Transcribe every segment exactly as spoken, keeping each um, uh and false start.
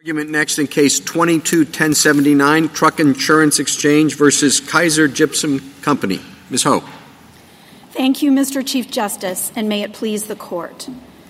Argument next in Case twenty-two ten seventy-nine, Truck Insurance Exchange versus Kaiser Gypsum Company. Miz Ho. Thank you, Mister Chief Justice, and may it please the Court.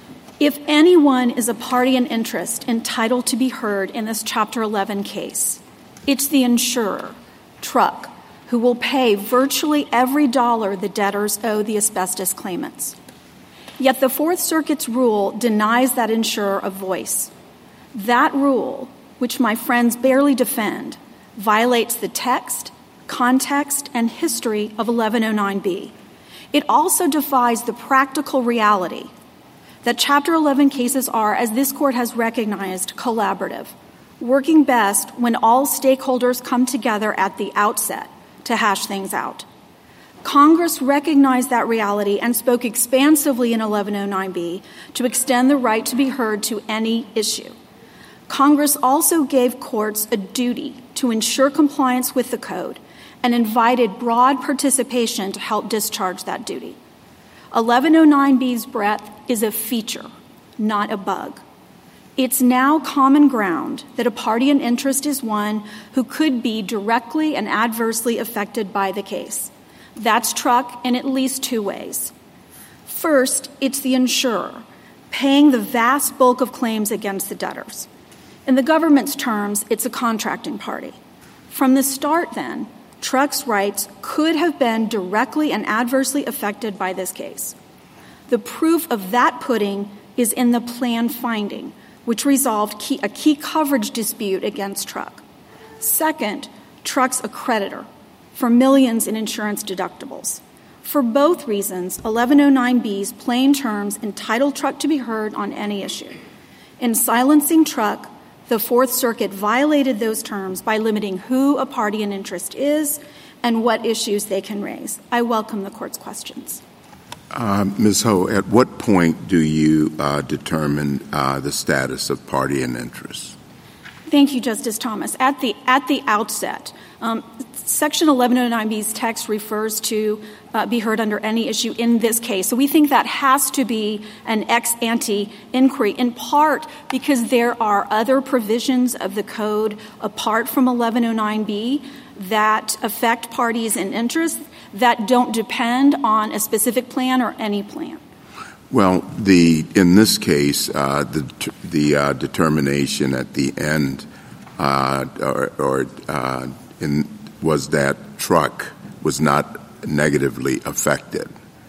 If anyone is a party in interest entitled to be heard in this Chapter eleven case, it's the insurer, Truck, who will pay virtually every dollar the debtors owe the asbestos claimants. Yet the Fourth Circuit's rule denies that insurer a voice. That rule, which my friends barely defend, violates the text, context, and history of eleven oh nine B. It also defies the practical reality that Chapter eleven cases are, as this Court has recognized, collaborative, working best when all stakeholders come together at the outset to hash things out. Congress recognized that reality and spoke expansively in eleven oh nine B to extend the right to be heard to any issue. Congress also gave courts a duty to ensure compliance with the code and invited broad participation to help discharge that duty. eleven oh nine B's breadth is a feature, not a bug. It's now common ground that a party in interest is one who could be directly and adversely affected by the case. That's Truck in at least two ways. First, it's the insurer, paying the vast bulk of claims against the debtors. In the government's terms, it's a contracting party. From the start, then, Truck's rights could have been directly and adversely affected by this case. The proof of that pudding is in the plan finding, which resolved key, a key coverage dispute against Truck. Second, Truck's a creditor for millions in insurance deductibles. For both reasons, eleven oh nine B's plain terms entitle Truck to be heard on any issue. In silencing Truck, the Fourth Circuit violated those terms by limiting who a party in interest is and what issues they can raise. I welcome the Court's questions. Uh, Miz Ho, at what point do you uh, determine uh, the status of party in interest? Thank you, Justice Thomas. At the at the outset, um, Section eleven oh nine B's text refers to uh, be heard under any issue in this case. So we think that has to be an ex ante inquiry, in part because there are other provisions of the code apart from eleven oh nine B that affect parties in interest that don't depend on a specific plan or any plan. Well, the in this case, uh, the the uh, determination at the end, uh, or, or uh, in, was that Truck was not negatively affected.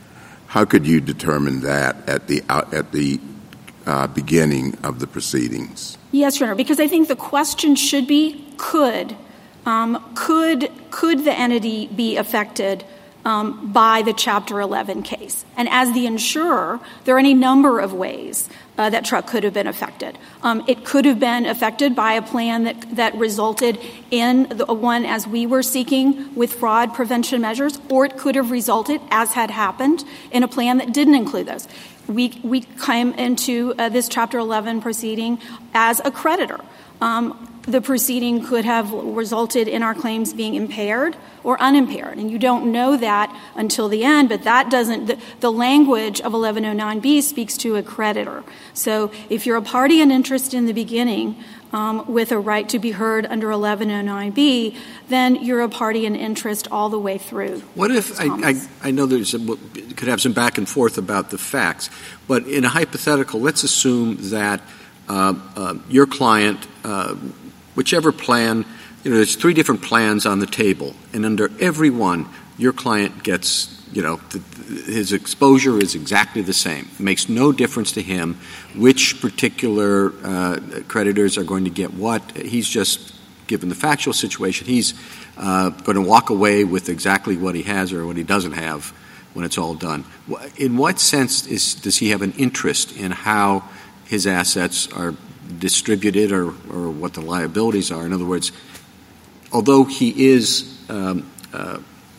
How could you determine that at the uh, at the uh, beginning of the proceedings? Yes, Your Honor, because I think the question should be: Could um, could could the entity be affected Um, by the Chapter eleven case? And as the insurer, there are any number of ways uh, that Truck could have been affected. Um, it could have been affected by a plan that, that resulted in the one as we were seeking with fraud prevention measures, or it could have resulted, as had happened, in a plan that didn't include those. We, we came into uh, this Chapter eleven proceeding as a creditor. Um, the proceeding could have resulted in our claims being impaired or unimpaired. And you don't know that until the end, but that doesn't, the, the language of eleven oh nine B speaks to a creditor. So if you're a party in interest in the beginning um, with a right to be heard under eleven oh nine B, then you're a party in interest all the way through. What if, I, I, I know there's a, could have some back and forth about the facts, but in a hypothetical, let's assume that uh, uh, your client, uh, whichever plan, you know, there's three different plans on the table, and under every one, your client gets, you know, the, his exposure is exactly the same. It makes no difference to him which particular uh, creditors are going to get what. He's just, given the factual situation, he's uh, going to walk away with exactly what he has or what he doesn't have when it's all done. In what sense is, does he have an interest in how his assets are distributed or, or what the liabilities are? In other words, although he is, um, uh,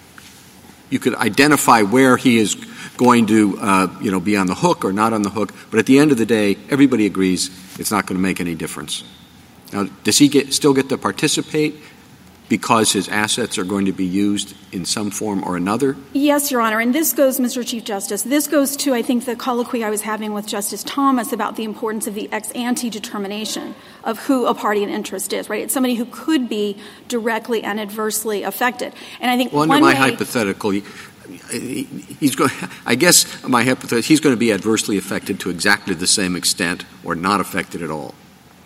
you could identify where he is going to, uh, you know, be on the hook or not on the hook, but at the end of the day, everybody agrees it's not going to make any difference. Now, does he get, still get to participate because his assets are going to be used in some form or another? Yes, Your Honor. And this goes, Mister Chief Justice, this goes to, I think, the colloquy I was having with Justice Thomas about the importance of the ex ante determination of who a party in interest is, right? It's somebody who could be directly and adversely affected. And I think well, under one my way hypothetical, he's going, I guess my hypothetical, he's going to be adversely affected to exactly the same extent or not affected at all.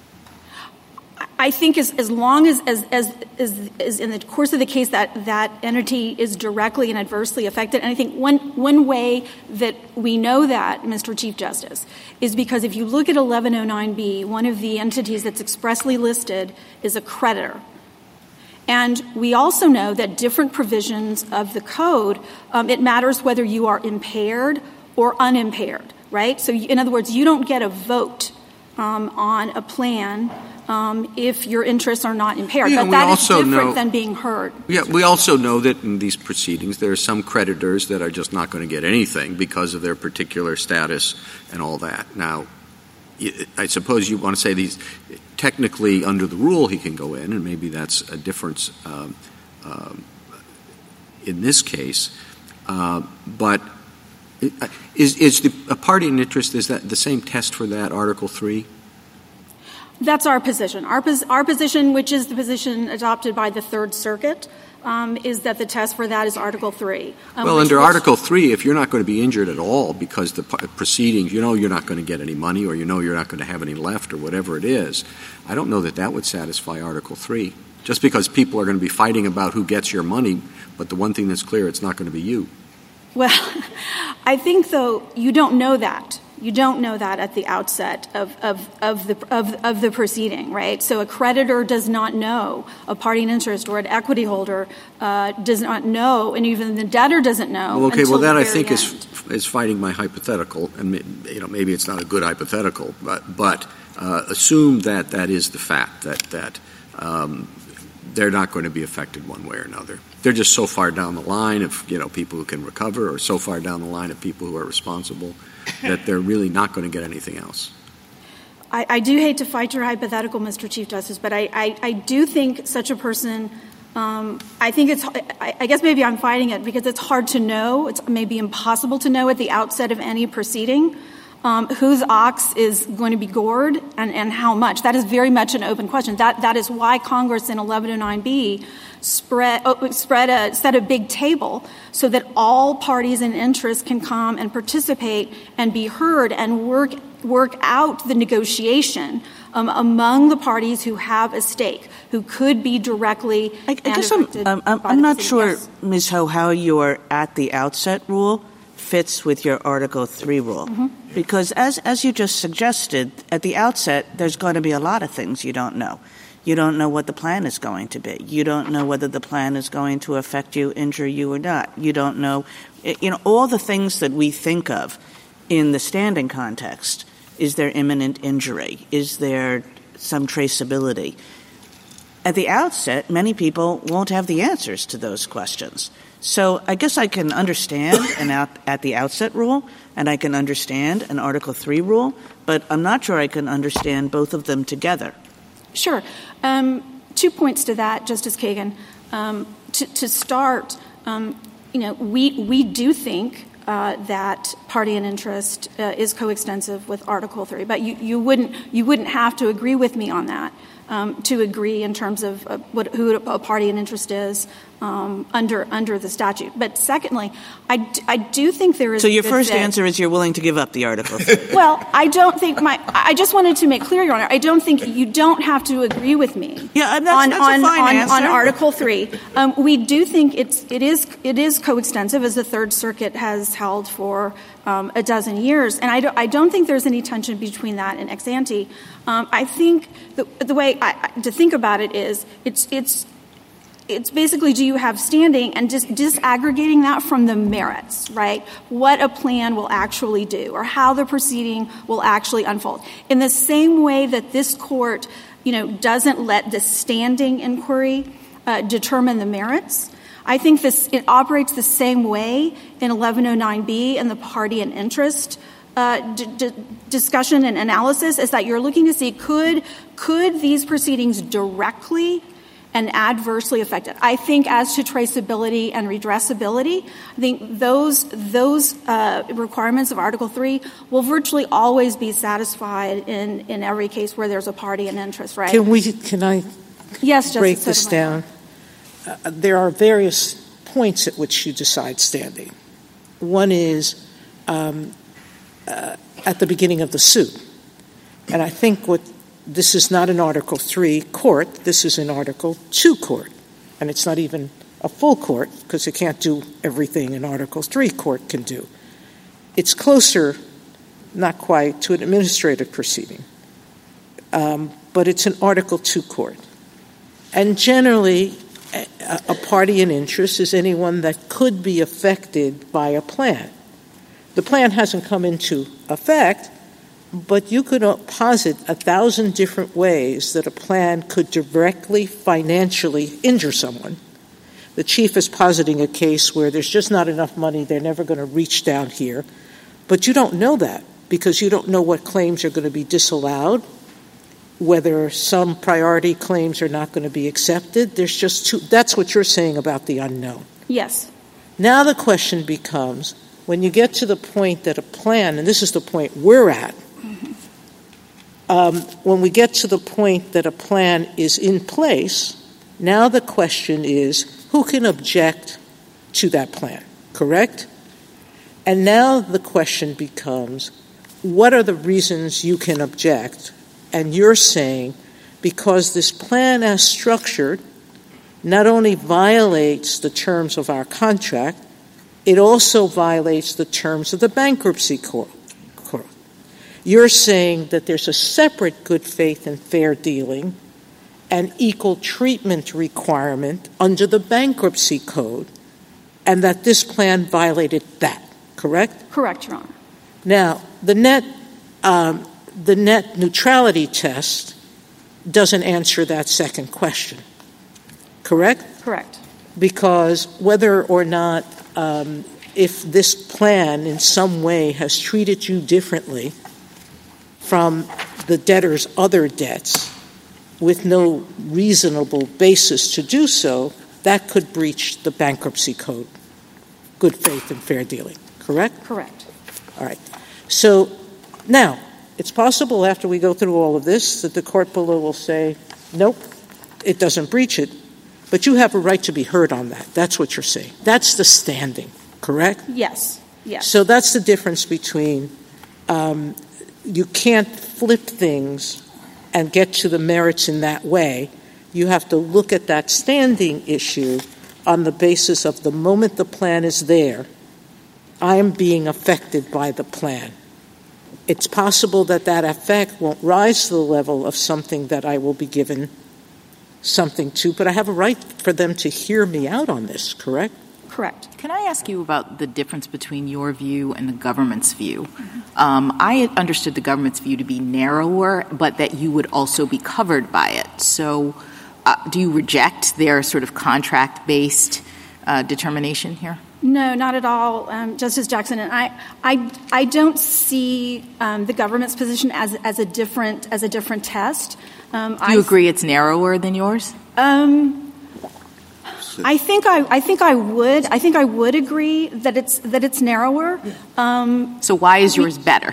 I think as, as long as, as, as, as, as in the course of the case that that entity is directly and adversely affected, and I think one, one way that we know that, Mister Chief Justice, is because if you look at eleven oh nine B, one of the entities that's expressly listed is a creditor. And we also know that different provisions of the code, um, it matters whether you are impaired or unimpaired, right? So in other words, you don't get a vote um, on a plan Um, if your interests are not impaired. Yeah, but that is different know, than being heard. Yeah, we also know that in these proceedings there are some creditors that are just not going to get anything because of their particular status and all that. Now, I suppose you want to say these technically under the rule he can go in, and maybe that's a difference um, um, in this case. Uh, but is, is the, a party in interest, is that the same test for that, Article three? That's our position. Our, pos- our position, which is the position adopted by the Third Circuit, um, is that the test for that is Article three. Um, well, which, under which, Article three, if you're not going to be injured at all because the p- proceedings, you know you're not going to get any money or you know you're not going to have any left or whatever it is, I don't know that that would satisfy Article three. Just because people are going to be fighting about who gets your money, but the one thing that's clear, it's not going to be you. Well, I think, though, you don't know that. You don't know that at the outset of, of, of, the, of, of the proceeding, right? So a creditor does not know, a party in interest or an equity holder uh, does not know, and even the debtor doesn't know. Well, okay, until well, that the I very think end. is is fighting my hypothetical, and you know maybe it's not a good hypothetical, but but uh, assume that that is the fact that that um, they're not going to be affected one way or another. They're just so far down the line of you know people who can recover, or so far down the line of people who are responsible, that they're really not going to get anything else. I, I do hate to fight your hypothetical, Mister Chief Justice, but I, I, I do think such a person, um, I think it's, I, I guess maybe I'm fighting it because it's hard to know. It's maybe impossible to know at the outset of any proceeding um, whose ox is going to be gored and, and how much. That is very much an open question. That That is why Congress in eleven oh nine B spread, oh, spread a, set a big table so that all parties in interest can come and participate and be heard and work work out the negotiation um, among the parties who have a stake, who could be directly I, I guess I'm, um, I'm, I'm not sure, yes. Miz Ho, how your at the outset rule fits with your Article three rule. Mm-hmm. Because as, as you just suggested, at the outset, there's going to be a lot of things you don't know. You don't know what the plan is going to be. You don't know whether the plan is going to affect you, injure you, or not. You don't know, you know, all the things that we think of in the standing context. Is there imminent injury? Is there some traceability? At the outset, many people won't have the answers to those questions. So I guess I can understand an out, at the outset rule, and I can understand an Article three rule, but I'm not sure I can understand both of them together. Sure. Um, two points to that, Justice Kagan. Um, to, to start, um, you know, we we do think uh, that party in interest uh, is coextensive with Article three, but you, you wouldn't you wouldn't have to agree with me on that. Um, to agree in terms of uh, what, who a party in interest is um, under under the statute. But secondly, I, d- I do think there is. So your first fit. answer is you're willing to give up the article. Well, I don't think my. I just wanted to make clear, Your Honor. I don't think you don't have to agree with me. Yeah, that's, on that's on, a fine on, answer. on Article three. Um, we do think it's it is it is coextensive, as the Third Circuit has held for um, a dozen years, and I don't I don't think there's any tension between that and ex ante. Um, I think the the way I, to think about it is it's it's it's basically, do you have standing, and just disaggregating that from the merits, right? What a plan will actually do, or how the proceeding will actually unfold. In the same way that this court, you know, doesn't let the standing inquiry uh, determine the merits, I think this it operates the same way in eleven oh nine B and the party and interest Uh, d- d- discussion and analysis, is that you're looking to see could could these proceedings directly and adversely affected. I think as to traceability and redressability, I think those those uh, requirements of Article three will virtually always be satisfied in, in every case where there's a party in interest, right? Can we, can I yes, break Justice this down? Uh, there are various points at which you decide standing. One is um, uh, at the beginning of the suit. And I think what this is not an Article three court, this is an Article two court. And it's not even a full court because it can't do everything an Article three court can do. It's closer, not quite, to an administrative proceeding. Um, but it's an Article two court. And generally, a, a party in interest is anyone that could be affected by a plan. The plan hasn't come into effect, but you could posit a thousand different ways that a plan could directly financially injure someone. The chief is positing a case where there's just not enough money, they're never going to reach down here. But you don't know that because you don't know what claims are going to be disallowed, whether some priority claims are not going to be accepted. There's just too, that's what you're saying about the unknown. Yes. Now the question becomes, when you get to the point that a plan, and this is the point we're at, Um, when we get to the point that a plan is in place, now the question is, who can object to that plan, correct? And now the question becomes, what are the reasons you can object? And you're saying, because this plan as structured not only violates the terms of our contract, it also violates the terms of the bankruptcy court. You're saying that there's a separate good faith and fair dealing and equal treatment requirement under the bankruptcy code, and that this plan violated that, correct? Correct, Your Honor. Now, the net, um, the net neutrality test doesn't answer that second question, correct? Correct. Because whether or not, um, if this plan in some way has treated you differently from the debtor's other debts with no reasonable basis to do so, that could breach the bankruptcy code, good faith and fair dealing, correct? Correct. All right. So now, it's possible after we go through all of this that the court below will say, nope, it doesn't breach it, but you have a right to be heard on that. That's what you're saying. That's the standing, correct? Yes. Yes. So that's the difference between um, you can't flip things and get to the merits in that way. You have to look at that standing issue on the basis of the moment the plan is there, I am being affected by the plan. It's possible that that effect won't rise to the level of something that I will be given something to, but I have a right for them to hear me out on this, correct? Correct. Can I ask you about the difference between your view and the government's view? Mm-hmm. Um, I understood the government's view to be narrower, but that you would also be covered by it. So uh, do you reject their sort of contract-based uh, determination here? No, not at all, um, Justice Jackson. And I, I, I don't see um, the government's position as as a different as a different test. Um, do you I, agree it's narrower than yours? Um. I think I, I think I would. I think I would agree that it's that it's narrower. Um, so why is yours we, better?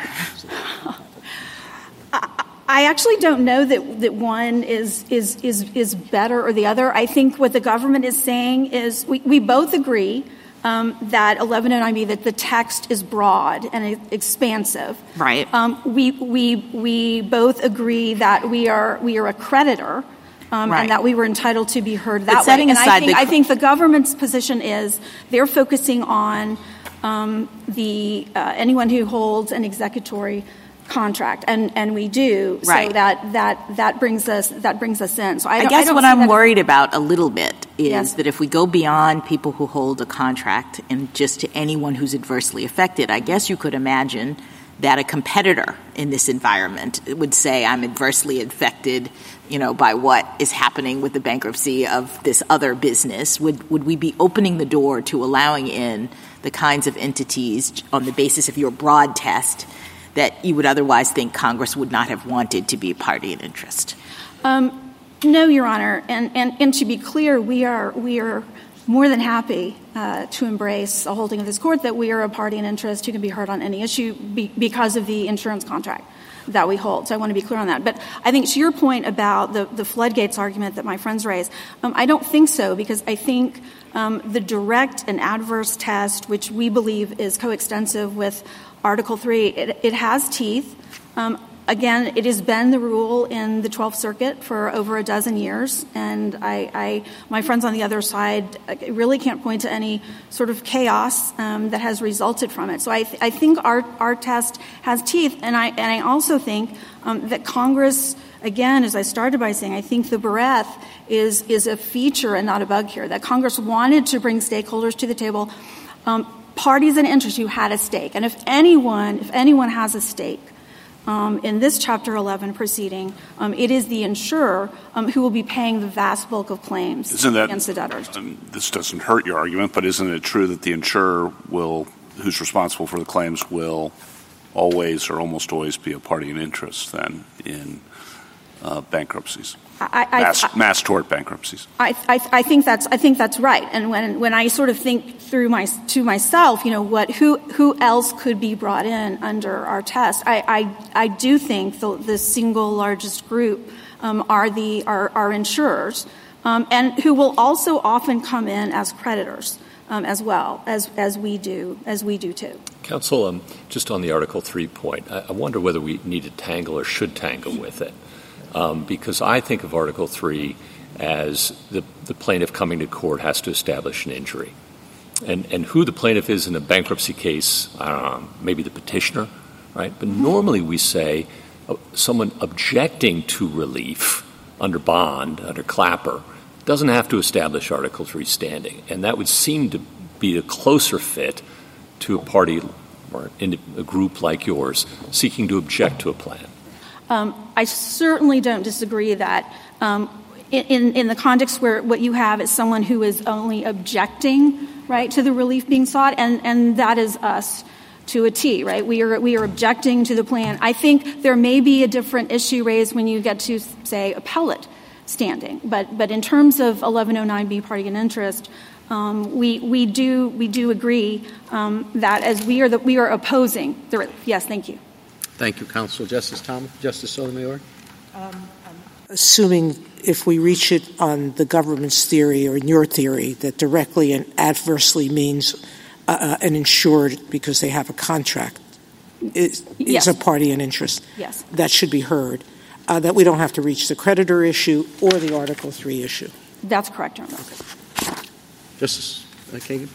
I, I actually don't know that, that one is is is is better or the other. I think what the government is saying is we, we both agree um, that eleven oh nine B, that the text is broad and expansive. Right. Um, we we we both agree that we are we are a creditor. Um, right. And that we were entitled to be heard that but setting way. And aside I think, the... I think the government's position is they're focusing on um, the uh, anyone who holds an executory contract, and, and we do. Right. So that that that brings us that brings us in. So I, I don't, guess I don't what see I'm that worried about a little bit is yes. that if we go beyond people who hold a contract and just to anyone who's adversely affected, I guess you could imagine that a competitor in this environment would say, I'm adversely affected, you know, by what is happening with the bankruptcy of this other business. Would would we be opening the door to allowing in the kinds of entities on the basis of your broad test that you would otherwise think Congress would not have wanted to be a party in interest? Um, No, Your Honor. And, and, and to be clear, we are we are more than happy uh, to embrace a holding of this court that we are a party in interest who can be heard on any issue be, because of the insurance contract that we hold. So I want to be clear on that. But I think to your point about the, the floodgates argument that my friends raised, um, I don't think so, because I think um, the direct and adverse test, which we believe is coextensive with Article three, it, it has teeth. Um, Again, it has been the rule in the twelfth Circuit for over a dozen years, and I, I my friends on the other side really can't point to any sort of chaos um, that has resulted from it. So I, th- I think our our test has teeth, and I and I also think um, that Congress, again, as I started by saying, I think the breadth is is a feature and not a bug here. That Congress wanted to bring stakeholders to the table, um, parties in interest who had a stake, and if anyone if anyone has a stake. Um, in this Chapter eleven proceeding, um, it is the insurer um, who will be paying the vast bulk of claims isn't that, against the debtors. Um, this doesn't hurt your argument, but isn't it true that the insurer will, who's responsible for the claims, will always or almost always be a party in interest then in uh, bankruptcies? I, I, mass, I, mass tort bankruptcies. I, I, I think that's I think that's right. And when when I sort of think through my to myself, you know, what who who else could be brought in under our test? I I, I do think the, the single largest group um, are the are, are insurers, um, and who will also often come in as creditors um, as well as as we do as we do too. Counsel, um, just on the Article three point, I, I wonder whether we need to tangle or should tangle with it. Um, because I think of Article three as the, the plaintiff coming to court has to establish an injury. And, and who the plaintiff is in a bankruptcy case, I don't know, maybe the petitioner, right? But normally we say uh, someone objecting to relief under bond, under Clapper, doesn't have to establish Article three standing. And that would seem to be a closer fit to a party or in a group like yours seeking to object to a plan. Um, I certainly don't disagree that um, in, in the context where what you have is someone who is only objecting, right, to the relief being sought, and, and that is us to a T, right? We are we are objecting to the plan. I think there may be a different issue raised when you get to, say, appellate standing, but but in terms of eleven oh nine B party in interest, um, we we do we do agree um, that as we are the, we are opposing the relief. Yes, thank you. Thank you, Counsel. Justice Thomas? Justice Sotomayor? Um, assuming if we reach it on the government's theory or in your theory that directly and adversely means uh, an insured because they have a contract is, yes. is a party in interest. Yes. That should be heard. Uh, that we don't have to reach the creditor issue or the Article three issue. That's correct, Your Honor. Okay. Justice uh, Kagan?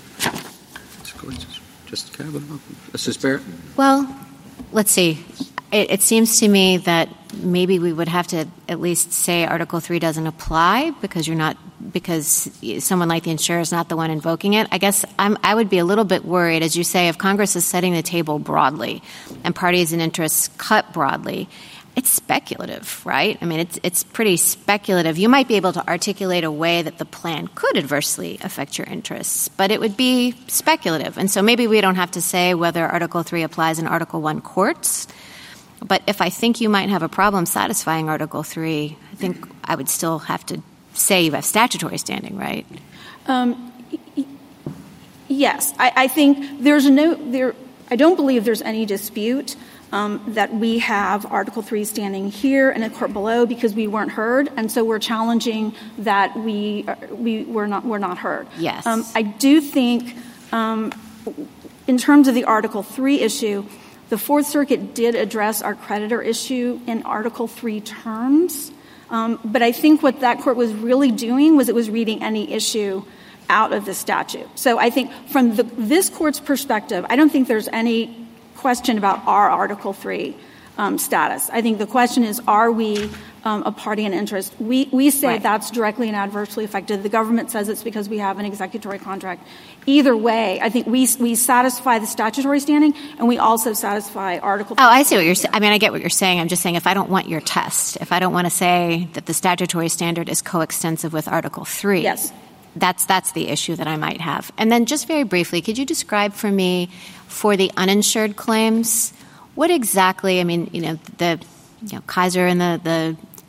Justice Kavanaugh? Justice Barrett? Well, let's see. It, it seems to me that maybe we would have to at least say Article three doesn't apply because you're not because someone like the insurer is not the one invoking it. I guess I'm, I would be a little bit worried, as you say, if Congress is setting the table broadly and parties and interests cut broadly. It's speculative, right? I mean, it's it's pretty speculative. You might be able to articulate a way that the plan could adversely affect your interests, but it would be speculative. And so maybe we don't have to say whether Article three applies in Article one courts. But if I think you might have a problem satisfying Article three, I think I would still have to say you have statutory standing, right? Um, y- yes. I, I think there's no there. I don't believe there's any dispute Um, that we have Article three standing here in a court below because we weren't heard, and so we're challenging that we uh, we were not were not heard. Yes, um, I do think, um, in terms of the Article three issue, the Fourth Circuit did address our creditor issue in Article three terms, um, but I think what that court was really doing was it was reading any issue out of the statute. So I think from the, this court's perspective, I don't think there's any question about our Article three um, status. I think the question is, are we um, a party in interest? We we say right. that's directly and adversely affected. The government says it's because we have an executory contract. Either way, I think we we satisfy the statutory standing, and we also satisfy Article three. Oh, I see what you're saying. I mean, I get what you're saying. I'm just saying if I don't want your test, if I don't want to say that the statutory standard is coextensive with Article three. Yes. That's that's the issue that I might have. And then just very briefly, could you describe for me, for the uninsured claims, what exactly, I mean, you know, the you know, Kaiser and the, the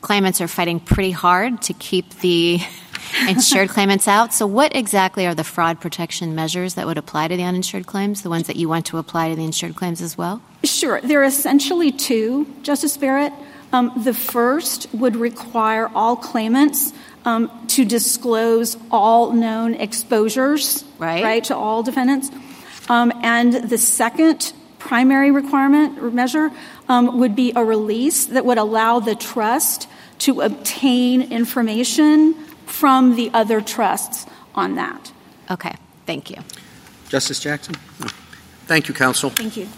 claimants are fighting pretty hard to keep the insured claimants out. So what exactly are the fraud protection measures that would apply to the uninsured claims, the ones that you want to apply to the insured claims as well? Sure. There are essentially two, Justice Barrett. Um, the first would require all claimants um, to disclose all known exposures, right, right to all defendants. Um, and the second primary requirement or measure um, would be a release that would allow the trust to obtain information from the other trusts on that. Okay. Thank you. Justice Jackson? Thank you, counsel. Thank you.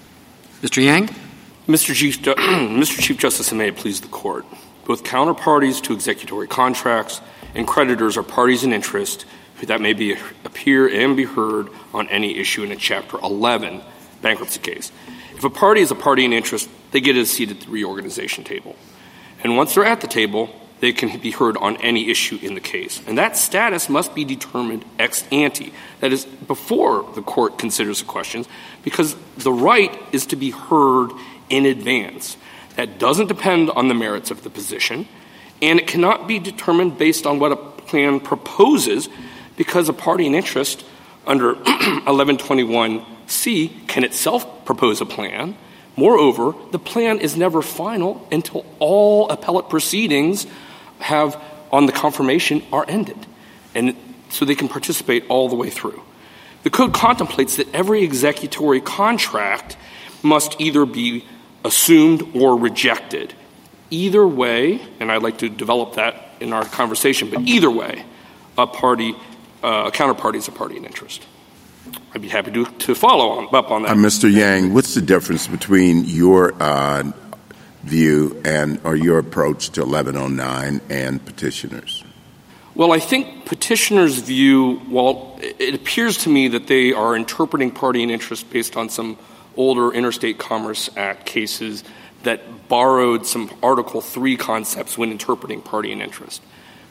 Mister Yang? Mister Chief, Mister Chief Justice, and may it please the Court, both counterparties to executory contracts and creditors are parties in interest that may be appear and be heard on any issue in a Chapter eleven bankruptcy case. If a party is a party in interest, they get a seat at the reorganization table. And once they're at the table, they can be heard on any issue in the case. And that status must be determined ex ante, that is, before the court considers the questions, because the right is to be heard in advance. That doesn't depend on the merits of the position, and it cannot be determined based on what a plan proposes, because a party in interest under eleven twenty-one C can itself propose a plan. Moreover, the plan is never final until all appellate proceedings have on the confirmation are ended, and so they can participate all the way through. The Code contemplates that every executory contract must either be assumed or rejected. Either way, and I'd like to develop that in our conversation, but either way, a party, uh, a counterparty is a party in interest. I'd be happy to, to follow on, up on that. Uh, Mister Yang, what's the difference between your uh, view and or your approach to eleven oh nine and petitioners? Well, I think petitioners' view, well, it appears to me that they are interpreting party in interest based on some older Interstate Commerce Act cases that borrowed some Article three concepts when interpreting party in interest.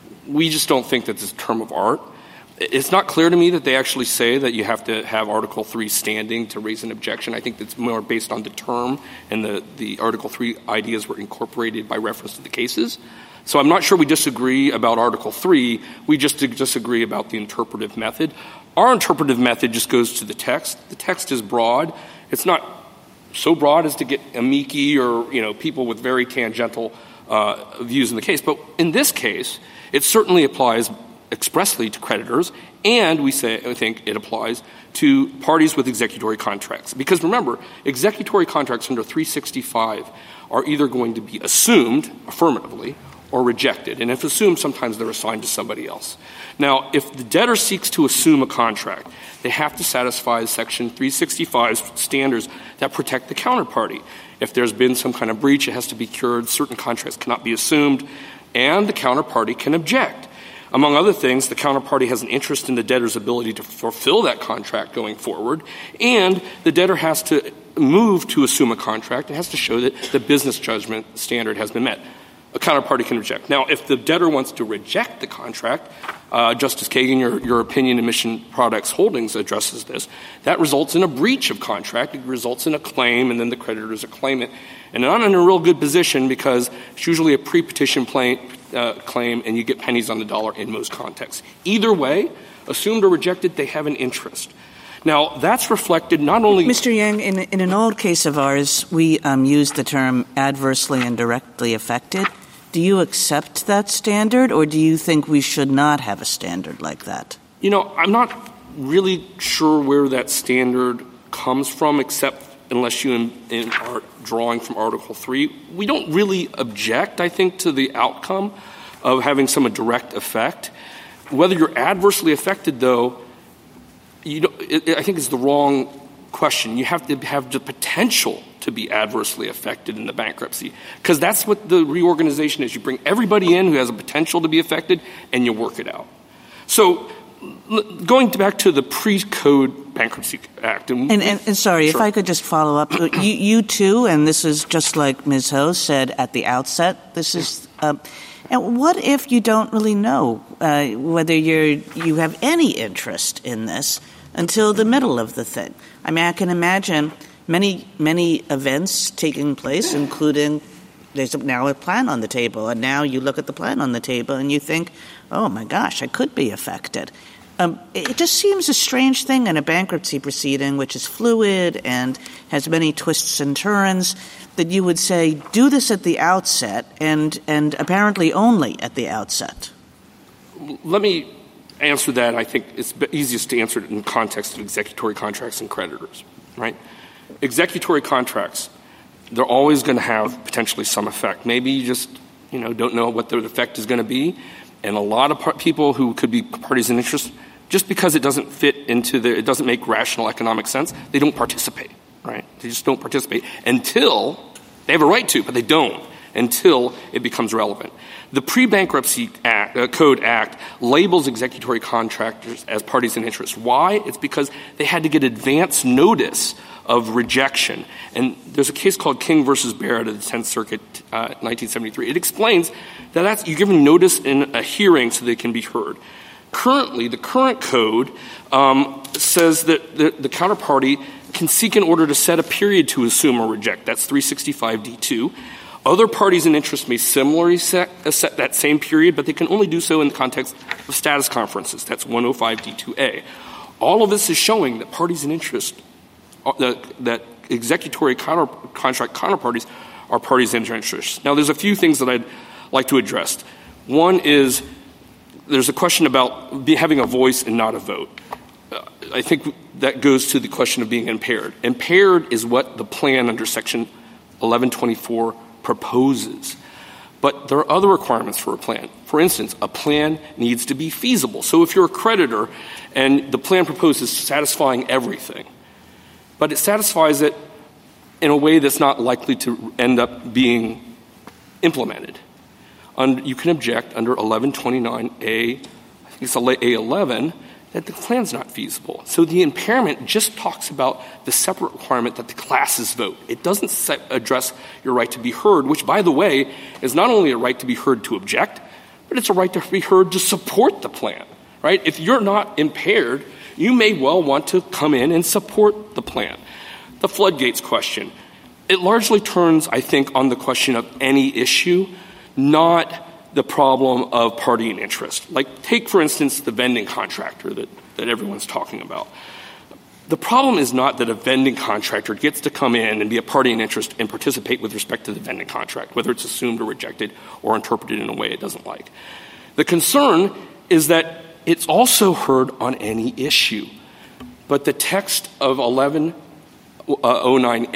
We just don't think that this is a term of art. It's not clear to me that they actually say that you have to have Article three standing to raise an objection. I think that's more based on the term, and the, the Article three ideas were incorporated by reference to the cases. So I'm not sure we disagree about Article three. We just disagree about the interpretive method. Our interpretive method just goes to the text. The text is broad. It's not so broad as to get amici or, you know, people with very tangential uh, views in the case. But in this case, it certainly applies expressly to creditors, and we say I think it applies to parties with executory contracts. Because remember, executory contracts under three sixty-five are either going to be assumed affirmatively or rejected. And if assumed, sometimes they're assigned to somebody else. Now, if the debtor seeks to assume a contract, they have to satisfy Section three sixty-five's standards that protect the counterparty. If there's been some kind of breach, it has to be cured. Certain contracts cannot be assumed, and the counterparty can object. Among other things, the counterparty has an interest in the debtor's ability to fulfill that contract going forward, and the debtor has to move to assume a contract. It has to show that the business judgment standard has been met. A counterparty can reject. Now, if the debtor wants to reject the contract, uh, Justice Kagan, your, your opinion in Mission Products Holdings addresses this, that results in a breach of contract. It results in a claim, and then the creditor is a claimant. And I'm in a real good position because it's usually a pre-petition plain, uh, claim, and you get pennies on the dollar in most contexts. Either way, assumed or rejected, they have an interest. Now, that's reflected not only— Mister Yang, in, in an old case of ours, we um, used the term adversely and directly affected. Do you accept that standard, or do you think we should not have a standard like that? You know, I'm not really sure where that standard comes from, except unless you in, in are drawing from Article three. We don't really object, I think, to the outcome of having some direct effect. Whether you're adversely affected, though, you know, it, I think is the wrong question. You have to have the potential to be adversely affected in the bankruptcy, because that's what the reorganization is. You bring everybody in who has a potential to be affected, and you work it out. So going back to the pre-code Bankruptcy Act. And, and, and, and sorry, sure. if I could just follow up. you, you too, and this is just like Miz Ho said at the outset, this is uh, – and what if you don't really know uh, whether you're you have any interest in this until the middle of the thing? I mean, I can imagine many, many events taking place, including there's now a plan on the table, and now you look at the plan on the table and you think, oh, my gosh, I could be affected. Um, it just seems a strange thing in a bankruptcy proceeding, which is fluid and has many twists and turns, that you would say, do this at the outset and, and apparently only at the outset. Let me answer that. I think it's easiest to answer it in context of executory contracts and creditors, right? Executory contracts, they're always going to have potentially some effect. Maybe you just, you know, don't know what the effect is going to be. And a lot of par- people who could be parties in interest, just because it doesn't fit into the, it doesn't make rational economic sense, they don't participate, right? They just don't participate until they have a right to, but they don't until it becomes relevant. The Pre-Bankruptcy Act, uh, Code Act labels executory contractors as parties in interest. Why? It's because they had to get advance notice of rejection. And there's a case called King versus Barrett of the Tenth Circuit, uh, nineteen seventy-three. It explains that that's, you're giving notice in a hearing so they can be heard. Currently, the current code um, says that the, the counterparty can seek an order to set a period to assume or reject. That's three sixty-five D two. Other parties in interest may similarly set, uh, set that same period, but they can only do so in the context of status conferences. That's one oh five D two A. All of this is showing that parties in interest, uh, that, that executory counter, contract counterparties are parties in interest. Now, there's a few things that I'd like to address. One is there's a question about be, having a voice and not a vote. Uh, I think that goes to the question of being impaired. Impaired is what the plan under Section eleven twenty-four proposes. But there are other requirements for a plan. For instance, a plan needs to be feasible. So if you're a creditor and the plan proposes satisfying everything, but it satisfies it in a way that's not likely to end up being implemented, and you can object under eleven twenty-nine A, I think it's A eleven, that the plan's not feasible. So the impairment just talks about the separate requirement that the classes vote. It doesn't set, address your right to be heard, which, by the way, is not only a right to be heard to object, but it's a right to be heard to support the plan, right? If you're not impaired, you may well want to come in and support the plan. The floodgates question, it largely turns, I think, on the question of any issue, not the problem of party and interest. Like, take, for instance, the vending contractor that, that everyone's talking about. The problem is not that a vending contractor gets to come in and be a party in interest and participate with respect to the vending contract, whether it's assumed or rejected or interpreted in a way it doesn't like. The concern is that it's also heard on any issue. But the text of eleven oh nine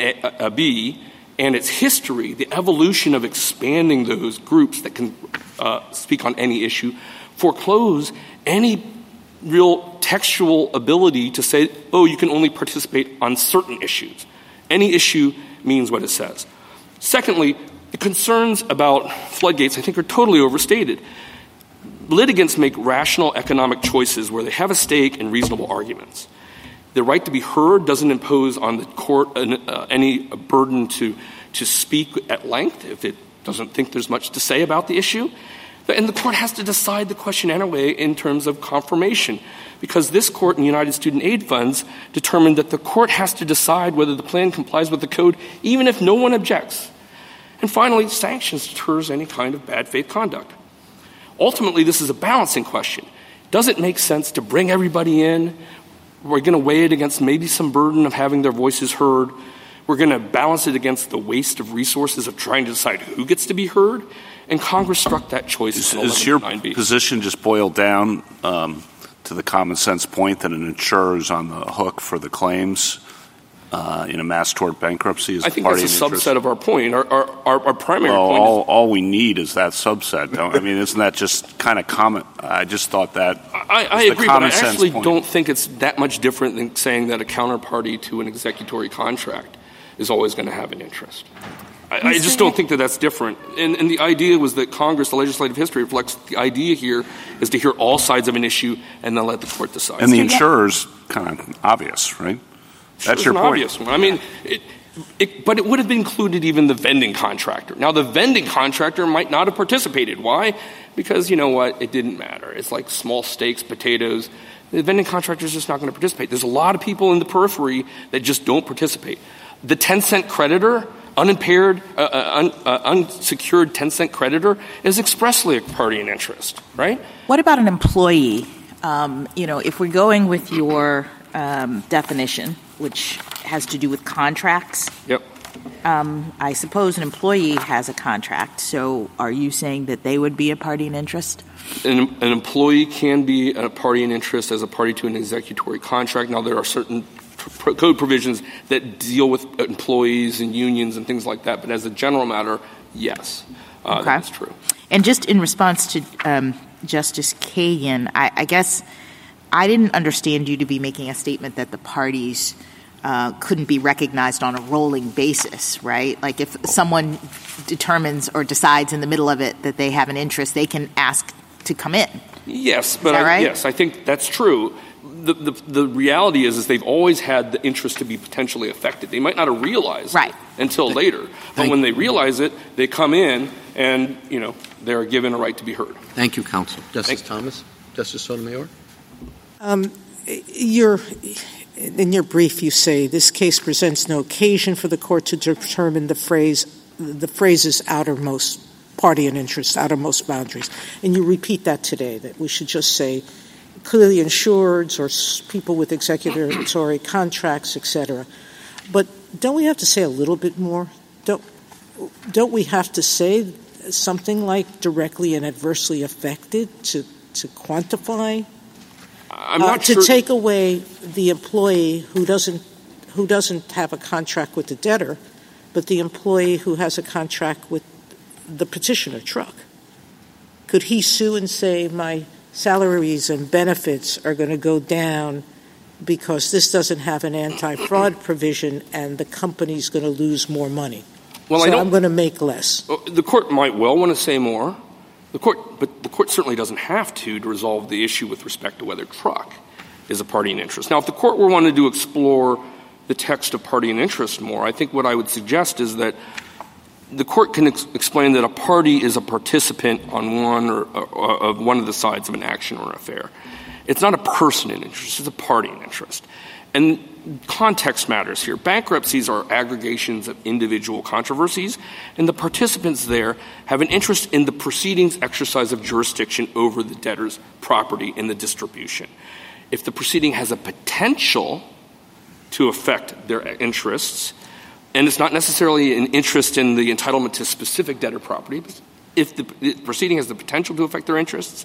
B and its history, the evolution of expanding those groups that can uh, speak on any issue, foreclose any real textual ability to say, oh, you can only participate on certain issues. Any issue means what it says. Secondly, the concerns about floodgates, I think, are totally overstated. Litigants make rational economic choices where they have a stake in reasonable arguments. The right to be heard doesn't impose on the court uh, any burden to, to speak at length if it doesn't think there's much to say about the issue. And the court has to decide the question anyway in terms of confirmation, because this court in United Student Aid Funds determined that the court has to decide whether the plan complies with the code even if no one objects. And finally, sanctions deters any kind of bad faith conduct. Ultimately, this is a balancing question. Does it make sense to bring everybody in? We're going to weigh it against maybe some burden of having their voices heard. We're going to balance it against the waste of resources of trying to decide who gets to be heard. And Congress struck that choice. Is, is your position just boiled down um, to the common sense point that an insurer is on the hook for the claims uh, in a mass tort bankruptcy? Is I think party that's a interest? subset of our point. Our, our, our, our primary well, point all, is... all we need is that subset. Don't, I mean, isn't that just kind of common? I just thought that I, I agree, but I actually point. don't think it's that much different than saying that a counterparty to an executory contract is always going to have an interest. I, I just don't think that that's different. And, and the idea was that Congress, the legislative history reflects the idea here is to hear all sides of an issue and then let the court decide. And the insurer's kind of obvious, right? Sure, that's your an point. Obvious one. I mean, it, it, but it would have included even the vending contractor. Now, the vending contractor might not have participated. Why? Because, you know what, it didn't matter. It's like small steaks, potatoes. The vending contractor is just not going to participate. There's a lot of people in the periphery that just don't participate. The ten cent creditor unimpaired, uh, uh, un, uh, unsecured ten cent creditor is expressly a party in interest, right? What about an employee? Um, you know, if we're going with your um, definition, which has to do with contracts. Yep. Um, I suppose an employee has a contract. So are you saying that they would be a party in interest? An, an employee can be a party in interest as a party to an executory contract. Now, there are certain pr- code provisions that deal with employees and unions and things like that. But as a general matter, yes, uh, okay. that's true. And just in response to um, Justice Kagan, I, I guess I didn't understand you to be making a statement that the parties uh, couldn't be recognized on a rolling basis, right? Like if someone determines or decides in the middle of it that they have an interest, they can ask to come in. Yes, but I, right? yes, I think that's true. The, the the reality is, is they've always had the interest to be potentially affected. They might not have realized right. it until later, but when they realize it, they come in and, you know, they're given a right to be heard. Thank you, counsel. Justice Thank Thomas? Justice Sotomayor? Um, you're, in your brief, you say this case presents no occasion for the court to determine the phrase, the phrase's outermost party and interest, outermost boundaries. And you repeat that today, that we should just say clearly insureds or people with executory contracts, et cetera. But don't we have to say a little bit more? Don't, don't we have to say something like directly and adversely affected to, to quantify? I'm not uh, sure. To take away the employee who doesn't who doesn't have a contract with the debtor, but the employee who has a contract with the petitioner, Truck. Could he sue and say my salaries and benefits are going to go down because this doesn't have an anti-fraud provision and the company's going to lose more money? Well, so I don't, I'm going to make less. The court might well want to say more. The court, but the court certainly doesn't have to to resolve the issue with respect to whether Truck is a party in interest. Now, if the court were wanted to explore the text of party in interest more, I think what I would suggest is that the court can ex- explain that a party is a participant on one or uh, of one of the sides of an action or an affair. It's not a person in interest; it's a party in interest. And context matters here. Bankruptcies are aggregations of individual controversies, and the participants there have an interest in the proceedings exercise of jurisdiction over the debtor's property in the distribution. If the proceeding has a potential to affect their interests, and it's not necessarily an interest in the entitlement to specific debtor property, but if the, the proceeding has the potential to affect their interests,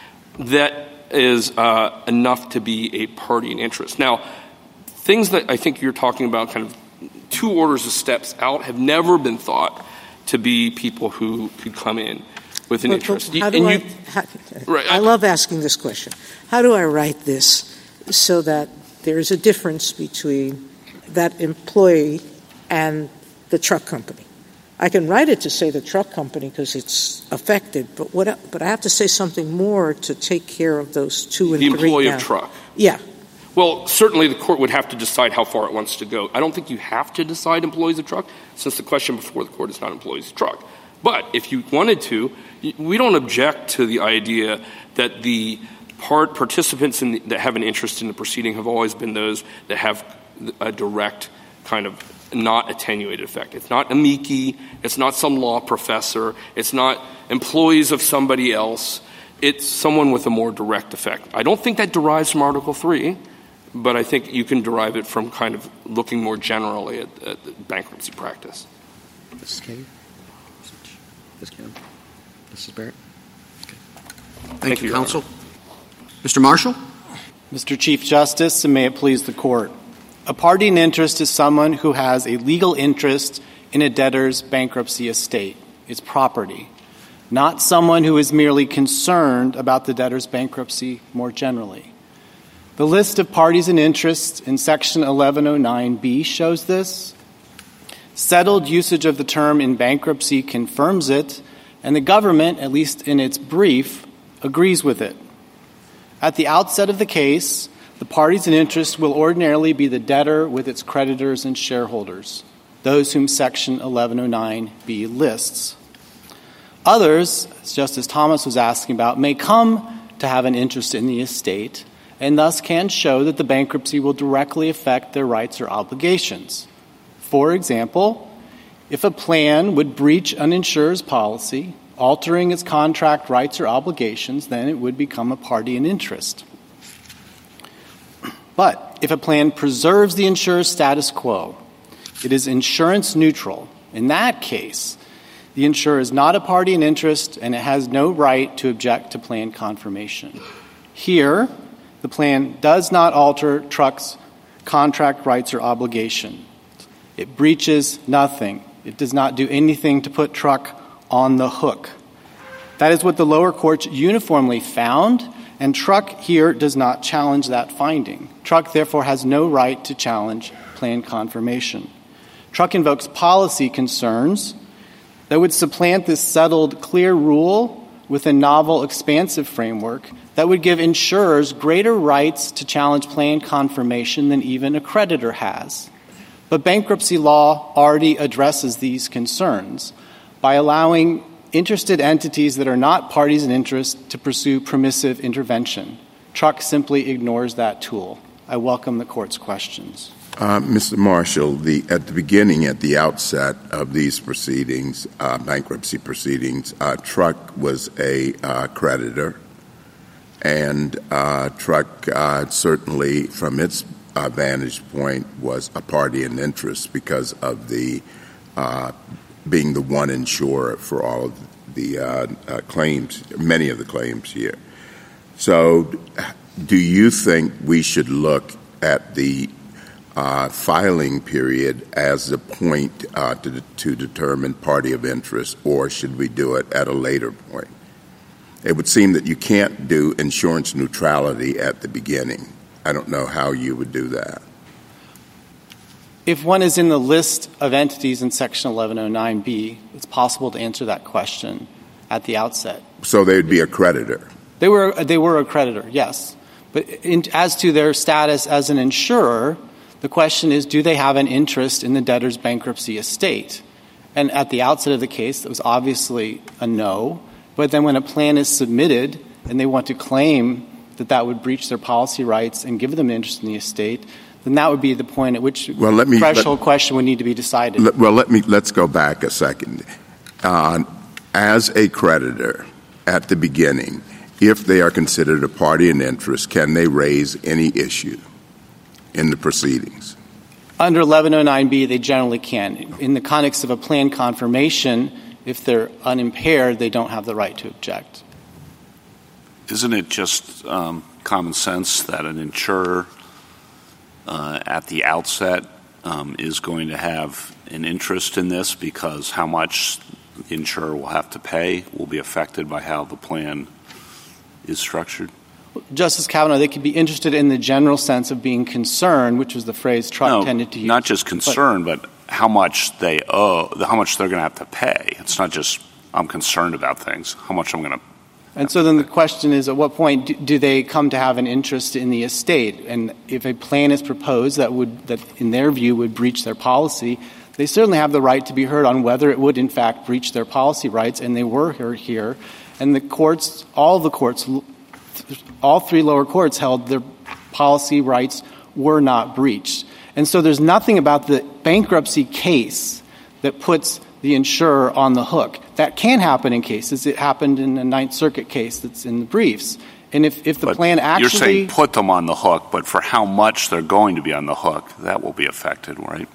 that is uh, enough to be a party in interest. Now, things that I think you're talking about, kind of two orders of steps out, have never been thought to be people who could come in with an but, interest. But how do and I, you, how, right, I love asking this question. How do I write this so that there is a difference between that employee and the truck company? I can write it to say the truck company because it's affected, but what? But I have to say something more to take care of those two and the three. The employee down. of truck. Yeah. Well, certainly the court would have to decide how far it wants to go. I don't think you have to decide employees of truck, since the question before the court is not employees of truck. But if you wanted to, we don't object to the idea that the part participants in the, that have an interest in the proceeding have always been those that have a direct kind of not attenuated effect. It's not amici. It's not some law professor. It's not employees of somebody else. It's someone with a more direct effect. I don't think that derives from Article three, but I think you can derive it from kind of looking more generally at, at bankruptcy practice. Missus King? Miz Kim? Missus Barrett? Okay. Thank, Thank you, you, counsel. Mister Marshall? Mister Chief Justice, and may it please the Court. A party in interest is someone who has a legal interest in a debtor's bankruptcy estate, its property, not someone who is merely concerned about the debtor's bankruptcy more generally. The list of parties in interest in Section eleven oh nine B shows this. Settled usage of the term in bankruptcy confirms it, and the government, at least in its brief, agrees with it. At the outset of the case, the parties in interest will ordinarily be the debtor with its creditors and shareholders, those whom Section eleven oh nine B lists. Others, as Justice Thomas was asking about, may come to have an interest in the estate and thus can show that the bankruptcy will directly affect their rights or obligations. For example, If a plan would breach an insurer's policy, altering its contract rights or obligations, then it would become a party in interest. But if a plan preserves the insurer's status quo, it is insurance neutral. In that case, the insurer is not a party in interest and it has no right to object to plan confirmation. Here, the plan does not alter Truck's contract rights or obligation. It breaches nothing. It does not do anything to put Truck on the hook. That is what the lower courts uniformly found, and Truck here does not challenge that finding. Truck, therefore, has no right to challenge plan confirmation. Truck invokes policy concerns that would supplant this settled, clear rule with a novel, expansive framework that would give insurers greater rights to challenge plan confirmation than even a creditor has. But bankruptcy law already addresses these concerns by allowing interested entities that are not parties in interest to pursue permissive intervention. Truck simply ignores that tool. I welcome the Court's questions. Uh, Mister Marshall, the, at the beginning, at the outset of these proceedings, uh, bankruptcy proceedings, uh, Truck was a uh, creditor, and uh, Truck uh, certainly, from its uh, vantage point, was a party in interest because of the uh, being the one insurer for all of the uh, uh, claims, many of the claims here. So, do you think we should look at the Uh, filing period as a point uh, to, to determine party of interest, or should we do it at a later point? It would seem that you can't do insurance neutrality at the beginning. I don't know how you would do that. If one is in the list of entities in Section eleven oh nine B, it's possible to answer that question at the outset. So they'd be a creditor? They were, they were a creditor, yes. But in, as to their status as an insurer, the question is, do they have an interest in the debtor's bankruptcy estate? And at the outset of the case, it was obviously a no. But then when a plan is submitted and they want to claim that that would breach their policy rights and give them an interest in the estate, then that would be the point at which well, let me, the threshold let, question would need to be decided. Let, well, let me, let's go back a second. Uh, as a creditor at the beginning, if they are considered a party in interest, can they raise any issue in the proceedings? Under eleven oh nine B, they generally can. In the context of a plan confirmation, if they're unimpaired, they don't have the right to object. Isn't it just um, common sense that an insurer uh, at the outset um, is going to have an interest in this because how much the insurer will have to pay will be affected by how the plan is structured? Justice Kavanaugh, they could be interested in the general sense of being concerned, which was the phrase Truck no, tended to use. Not just concerned, but, but how much they owe, how much they're going to have to pay. It's not just I'm concerned about things, how much I'm going to And so then the question is, at what point do, do they come to have an interest in the estate? And if a plan is proposed that would, that in their view would breach their policy, they certainly have the right to be heard on whether it would in fact breach their policy rights, and they were here. And the courts, all the courts, all three lower courts held their policy rights were not breached. And so there's nothing about the bankruptcy case that puts the insurer on the hook. That can happen in cases. It happened in the Ninth Circuit case that's in the briefs. And if, if the but plan actually... You're saying put them on the hook, but for how much they're going to be on the hook, that will be affected, right?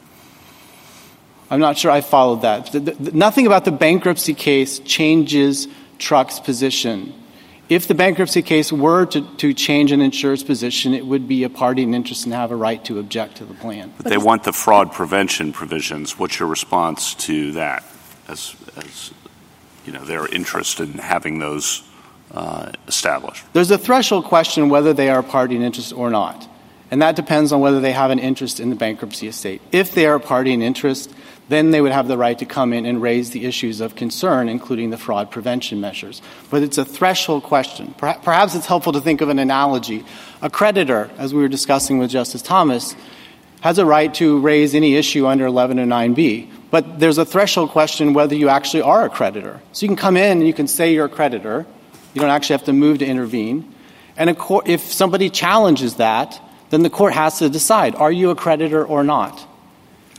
I'm not sure I followed that. The, the, nothing about the bankruptcy case changes Truck's position. If the bankruptcy case were to, to change an insurer's position, it would be a party in interest and have a right to object to the plan. But they want the fraud prevention provisions. What's your response to that as, as you know, their interest in having those uh, established? There's a threshold question whether they are a party in interest or not. And that depends on whether they have an interest in the bankruptcy estate. If they are a party in interest, then they would have the right to come in and raise the issues of concern, including the fraud prevention measures. But it's a threshold question. Perhaps it's helpful to think of an analogy. A creditor, as we were discussing with Justice Thomas, has a right to raise any issue under eleven oh nine B. But there's a threshold question whether you actually are a creditor. So you can come in and you can say you're a creditor. You don't actually have to move to intervene. And a court, if somebody challenges that, then the court has to decide, are you a creditor or not?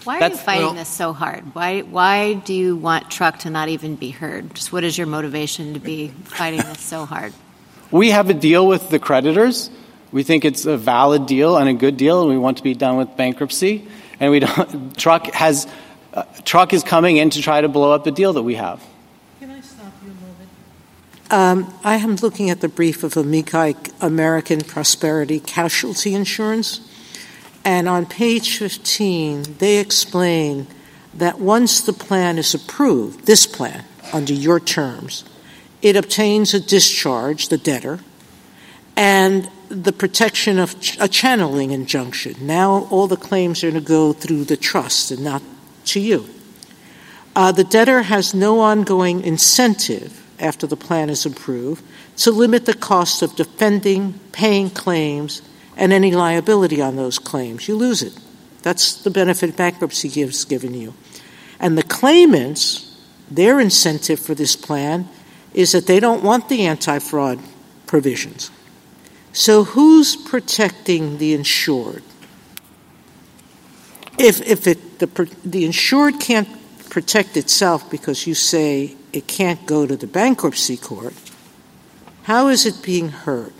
Why are That's, you fighting well, this so hard? Why why do you want truck to not even be heard? Just what is your motivation to be fighting this so hard? We have a deal with the creditors. We think it's a valid deal and a good deal, and we want to be done with bankruptcy. And we don't. Truck has uh, truck is coming in to try to blow up the deal that we have. Can I stop you a moment? Um, I am looking at the brief of Amici American Prosperity Casualty Insurance. And on page fifteen, they explain that once the plan is approved, this plan, under your terms, it obtains a discharge, the debtor, and the protection of ch- a channeling injunction. Now all the claims are going to go through the trust and not to you. Uh, the debtor has no ongoing incentive, after the plan is approved, to limit the cost of defending, paying claims, and any liability on those claims. You lose it. That's the benefit bankruptcy gives given you. And the claimants, their incentive for this plan is that they don't want the anti-fraud provisions. So who's protecting the insured? If if it, the the insured can't protect itself because you say it can't go to the bankruptcy court, how is it being heard?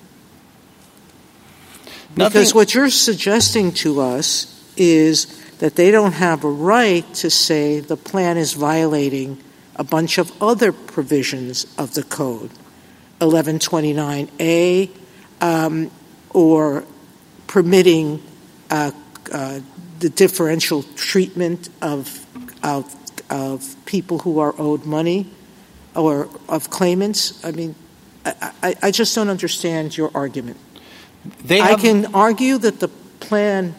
Because Nothing. What you're suggesting to us is that they don't have a right to say the plan is violating a bunch of other provisions of the code, eleven twenty-nine A, um, or permitting uh, uh, the differential treatment of, of of people who are owed money or of claimants. I mean, I, I, I just don't understand your argument. They have, I can argue that the plan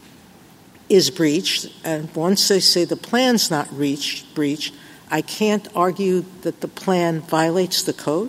is breached, and once they say the plan's not reached, breached, I can't argue that the plan violates the code.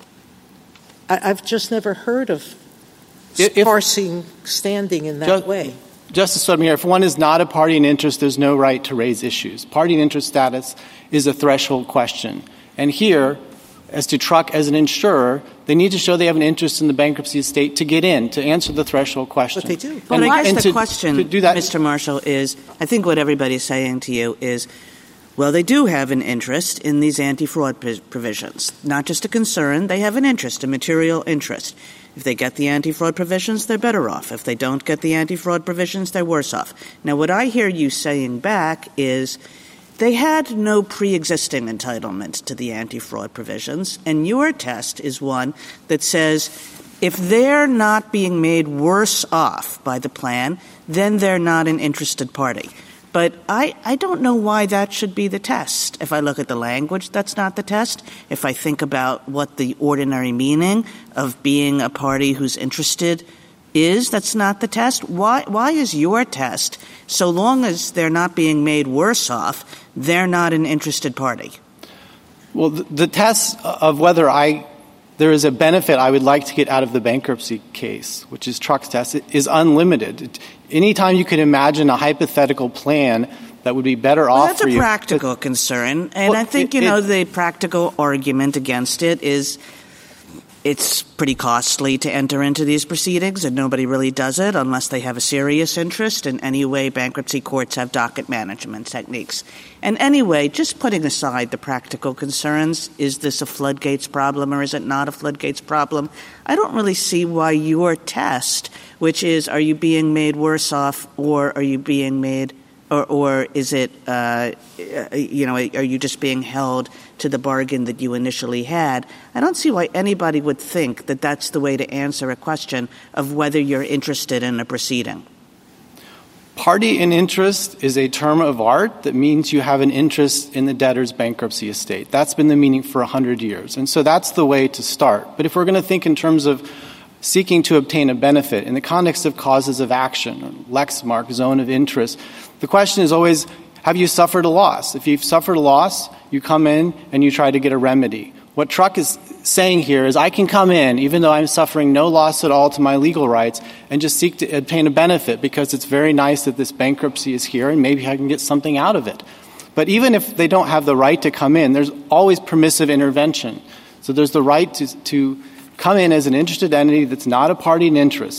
I, I've just never heard of if, parsing standing in that just, way. Justice Sotomayor, if one is not a party in interest, there's no right to raise issues. Party in interest status is a threshold question. And here, as to Truck as an insurer, they need to show they have an interest in the bankruptcy estate to get in, to answer the threshold question. But they do. But I guess the to, question, to do that, Mister Marshall, is I think what everybody's saying to you is, well, they do have an interest in these anti-fraud provisions. Not just a concern, they have an interest, a material interest. If they get the anti-fraud provisions, they're better off. If they don't get the anti-fraud provisions, they're worse off. Now, what I hear you saying back is they had no pre-existing entitlement to the anti-fraud provisions, and your test is one that says if they're not being made worse off by the plan, then they're not an interested party. But I, I don't know why that should be the test. If I look at the language, that's not the test. If I think about what the ordinary meaning of being a party who's interested is, that's not the test. Why, why is your test, so long as they're not being made worse off, they're not an interested party? Well, the, the test of whether I there is a benefit I would like to get out of the bankruptcy case, which is Truck's test, is unlimited. It, anytime you could imagine a hypothetical plan that would be better well, off for you. That's a practical but, concern. And well, I think, it, you know, it, the practical argument against it is it's pretty costly to enter into these proceedings, and nobody really does it unless they have a serious interest. And anyway, bankruptcy courts have docket management techniques. And anyway, just putting aside the practical concerns, is this a floodgates problem or is it not a floodgates problem? I don't really see why your test, which is are you being made worse off or are you being made Or, or is it, uh, you know, are you just being held to the bargain that you initially had? I don't see why anybody would think that that's the way to answer a question of whether you're interested in a proceeding. Party in interest is a term of art that means you have an interest in the debtor's bankruptcy estate. That's been the meaning for one hundred years. And so that's the way to start. But if we're going to think in terms of seeking to obtain a benefit in the context of causes of action, Lexmark, zone of interest, the question is always, have you suffered a loss? If you've suffered a loss, you come in and you try to get a remedy. What Truck is saying here is I can come in, even though I'm suffering no loss at all to my legal rights, and just seek to obtain a benefit because it's very nice that this bankruptcy is here and maybe I can get something out of it. But even if they don't have the right to come in, there's always permissive intervention. So there's the right to, to come in as an interested entity that's not a party in interest.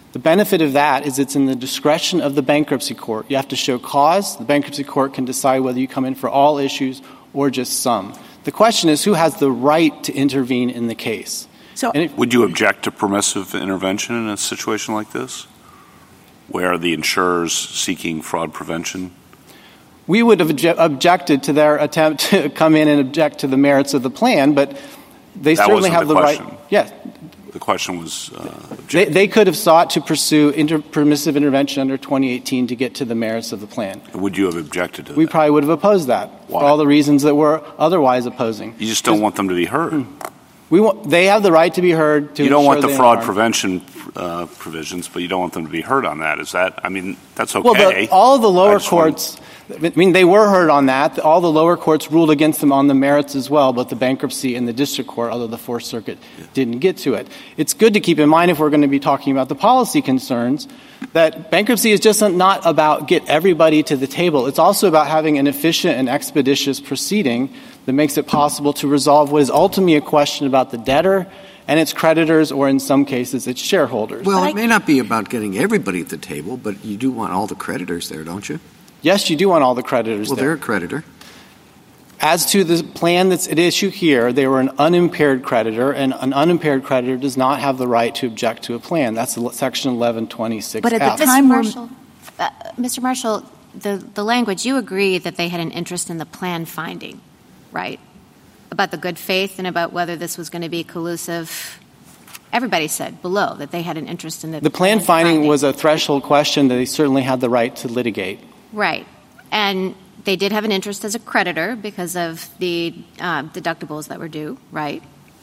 The benefit of that is it's in the discretion of the bankruptcy court. You have to show cause. The bankruptcy court can decide whether you come in for all issues or just some. The question is who has the right to intervene in the case. So, it, would you object to permissive intervention in a situation like this, where the insurer's seeking fraud prevention? We would have obje- objected to their attempt to come in and object to the merits of the plan, but they that certainly have the, the question. right. Yes. The question was uh, they, they could have sought to pursue inter- permissive intervention under twenty eighteen to get to the merits of the plan. Would you have objected to we that? We probably would have opposed that Why? for all the reasons that we're otherwise opposing. You just don't want them to be heard. We want, they have the right to be heard. To you don't want the fraud harm. prevention uh, provisions, but you don't want them to be heard on that. Is that? I mean, that's okay. Well, the, all of the lower courts. Want... I mean, they were heard on that. All the lower courts ruled against them on the merits as well, but the bankruptcy and the district court, although the Fourth Circuit yeah. didn't get to it. It's good to keep in mind, if we're going to be talking about the policy concerns, that bankruptcy is just not about get everybody to the table. It's also about having an efficient and expeditious proceeding that makes it possible to resolve what is ultimately a question about the debtor and its creditors, or in some cases, its shareholders. Well, but it I... may not be about getting everybody at the table, but you do want all the creditors there, don't you? Yes, you do want all the creditors well, there. Well, they're a creditor. As to the plan that's at issue here, they were an unimpaired creditor, and an unimpaired creditor does not have the right to object to a plan. That's Section eleven twenty-six F. But at the time, Mister Marshall, uh, Mister Marshall, the, the language, you agree that they had an interest in the plan finding, right? About the good faith and about whether this was going to be collusive. Everybody said below that they had an interest in the, the plan, plan finding. finding Was a threshold question that they certainly had the right to litigate. Right. And they did have an interest as a creditor because of the uh, deductibles that were due, right?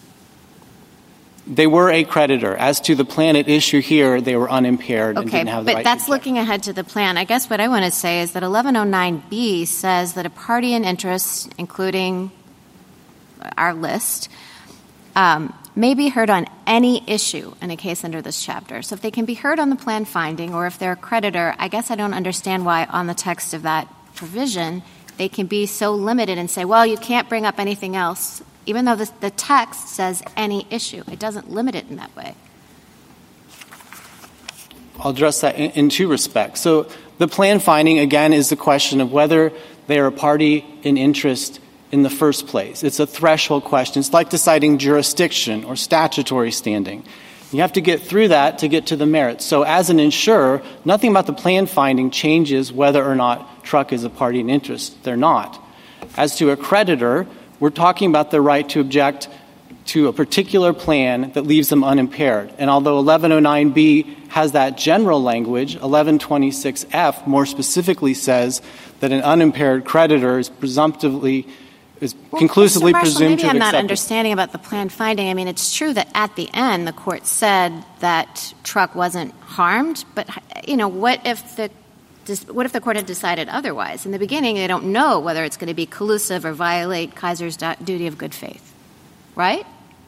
They were a creditor. As to the plan at issue here, they were unimpaired okay, and didn't have the but right that's to looking ahead to the plan. I guess what I want to say is that eleven oh nine B says that a party in interest, including our list, um, may be heard on any issue in a case under this chapter. So if they can be heard on the plan finding, or if they're a creditor, I guess I don't understand why on the text of that provision they can be so limited and say, well, you can't bring up anything else, even though the, the text says any issue. It doesn't limit it in that way. I'll address that in, in two respects. So the plan finding, again, is the question of whether they are a party in interest in the first place. It's a threshold question. It's like deciding jurisdiction or statutory standing. You have to get through that to get to the merits. So as an insurer, nothing about the plan finding changes whether or not Truck is a party in interest. They're not. As to a creditor, we're talking about the right to object to a particular plan that leaves them unimpaired. And although eleven oh nine B has that general language, eleven twenty-six F more specifically says that an unimpaired creditor is presumptively is well, conclusively Mister Marshall, presumed maybe to have I'm not accepted. understanding about the plan finding. I mean, it's true that at the end the court said that Truck wasn't harmed, but you know, what if the what if the court had decided otherwise? In the beginning, they don't know whether it's going to be collusive or violate Kaiser's duty of good faith, right?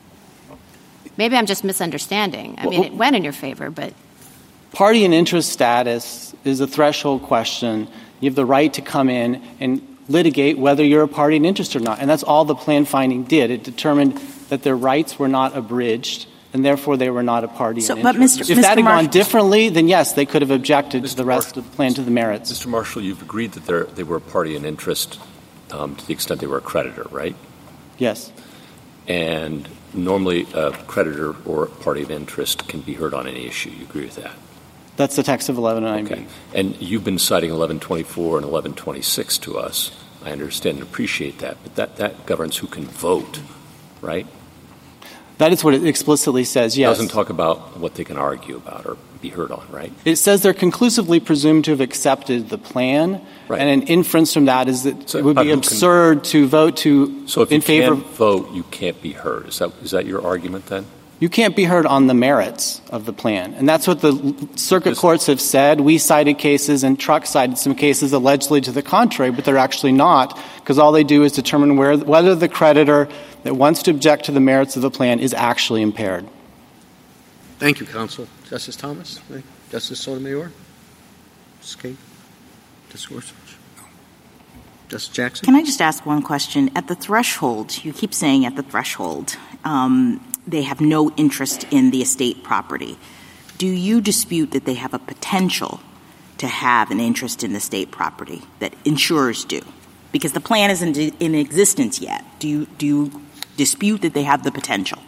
Maybe I'm just misunderstanding. I mean, well, it went in your favor, but party in interest status is a threshold question. You have the right to come in and litigate whether you're a party in interest or not. And that's all the plan finding did. It determined that their rights were not abridged, and therefore they were not a party so, in but interest. Mister If Mister that had Marshall, gone differently, then yes, they could have objected Mister to the rest Marshall, of the plan to the merits. Mister Marshall, you've agreed that they're, they were a party in interest um, to the extent they were a creditor, right? Yes. And normally a creditor or party of interest can be heard on any issue. You agree with that? That's the text of eleven oh nine B. Okay. And you've been citing eleven twenty-four and eleven twenty-six to us. I understand and appreciate that, but that, that governs who can vote, right? That is what it explicitly says, yes. It doesn't talk about what they can argue about or be heard on, right? It says they're conclusively presumed to have accepted the plan, right. And an inference from that is that so, it would be absurd can, to vote to so if in you favor. can't vote, you can't be heard. Is that is that your argument then? You can't be heard on the merits of the plan. And that's what the circuit Just, courts have said. We cited cases, and Truck cited some cases allegedly to the contrary, but they're actually not, because all they do is determine where, whether the creditor that wants to object to the merits of the plan is actually impaired. Thank you, counsel. Justice Thomas? Justice Sotomayor? Justice Kagan? Justice Gorsuch? Justice Jackson? Can I just ask one question? At the threshold, you keep saying at the threshold, um, they have no interest in the estate property. do you dispute that they have a potential to have an interest in the state property that insurers do? Because the plan isn't in existence yet. Do you, do you dispute that they have the potential?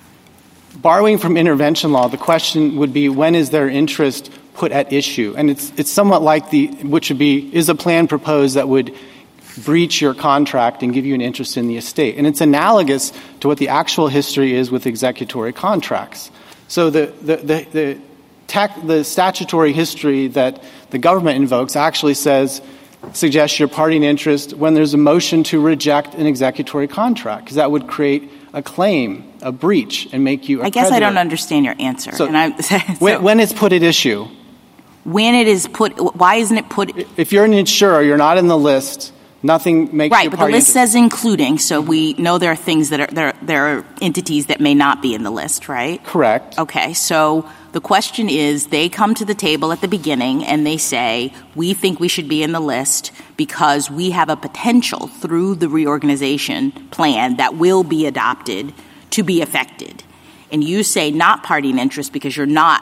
Borrowing from intervention law, the question would be, when is their interest put at issue? And it's it's somewhat like the, which would be, is a plan proposed that would breach your contract and give you an interest in the estate? And it's analogous to what the actual history is with executory contracts. So the the the the, tac, the statutory history that the government invokes actually says, suggests your party in interest when there's a motion to reject an executory contract, because that would create a claim, a breach, and make you a I guess creditor. I don't understand your answer. So, and I, so when, when it's put at issue. When it is put, why isn't it put? If you're an insurer, you're not in the list, nothing makes right, your but party the list interest. says including, so we know there are things that are, there, there are entities that may not be in the list, right? Correct. Okay, so the question is, they come to the table at the beginning and they say, we think we should be in the list because we have a potential through the reorganization plan that will be adopted to be affected. And you say not party in interest because you're not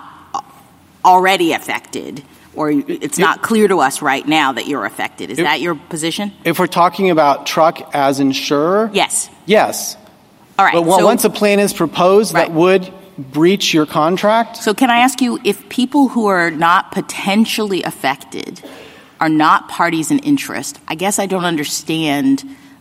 already affected, or it's not clear to us right now that you're affected. Is if, that your position? If we're talking about truck as insurer? Yes. Yes. All right. But so, once a plan is proposed right. that would breach your contract? So can I ask you, if people who are not potentially affected are not parties in interest, I guess I don't understand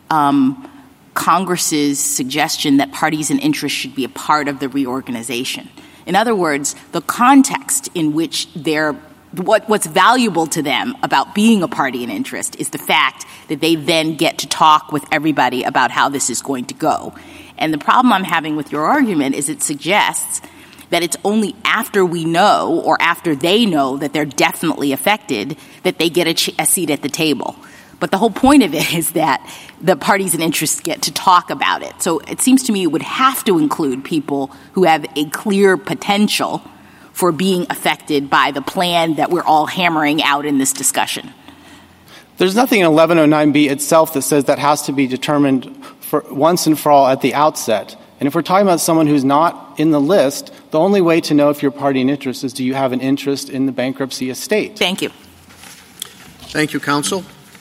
um, Congress's suggestion that parties in interest should be a part of the reorganization. In other words, the context in which they're what, what's valuable to them about being a party in interest is the fact that they then get to talk with everybody about how this is going to go. And the problem I'm having with your argument is it suggests that it's only after we know or after they know that they're definitely affected that they get a, ch- a seat at the table. But the whole point of it is that the parties in interest get to talk about it. So it seems to me it would have to include people who have a clear potential for being affected by the plan that we're all hammering out in this discussion. There's nothing in eleven oh nine B itself that says that has to be determined for once and for all at the outset. And if we're talking about someone who's not in the list, the only way to know if you're party in interest is do you have an interest in the bankruptcy estate. Thank you. Thank you, counsel.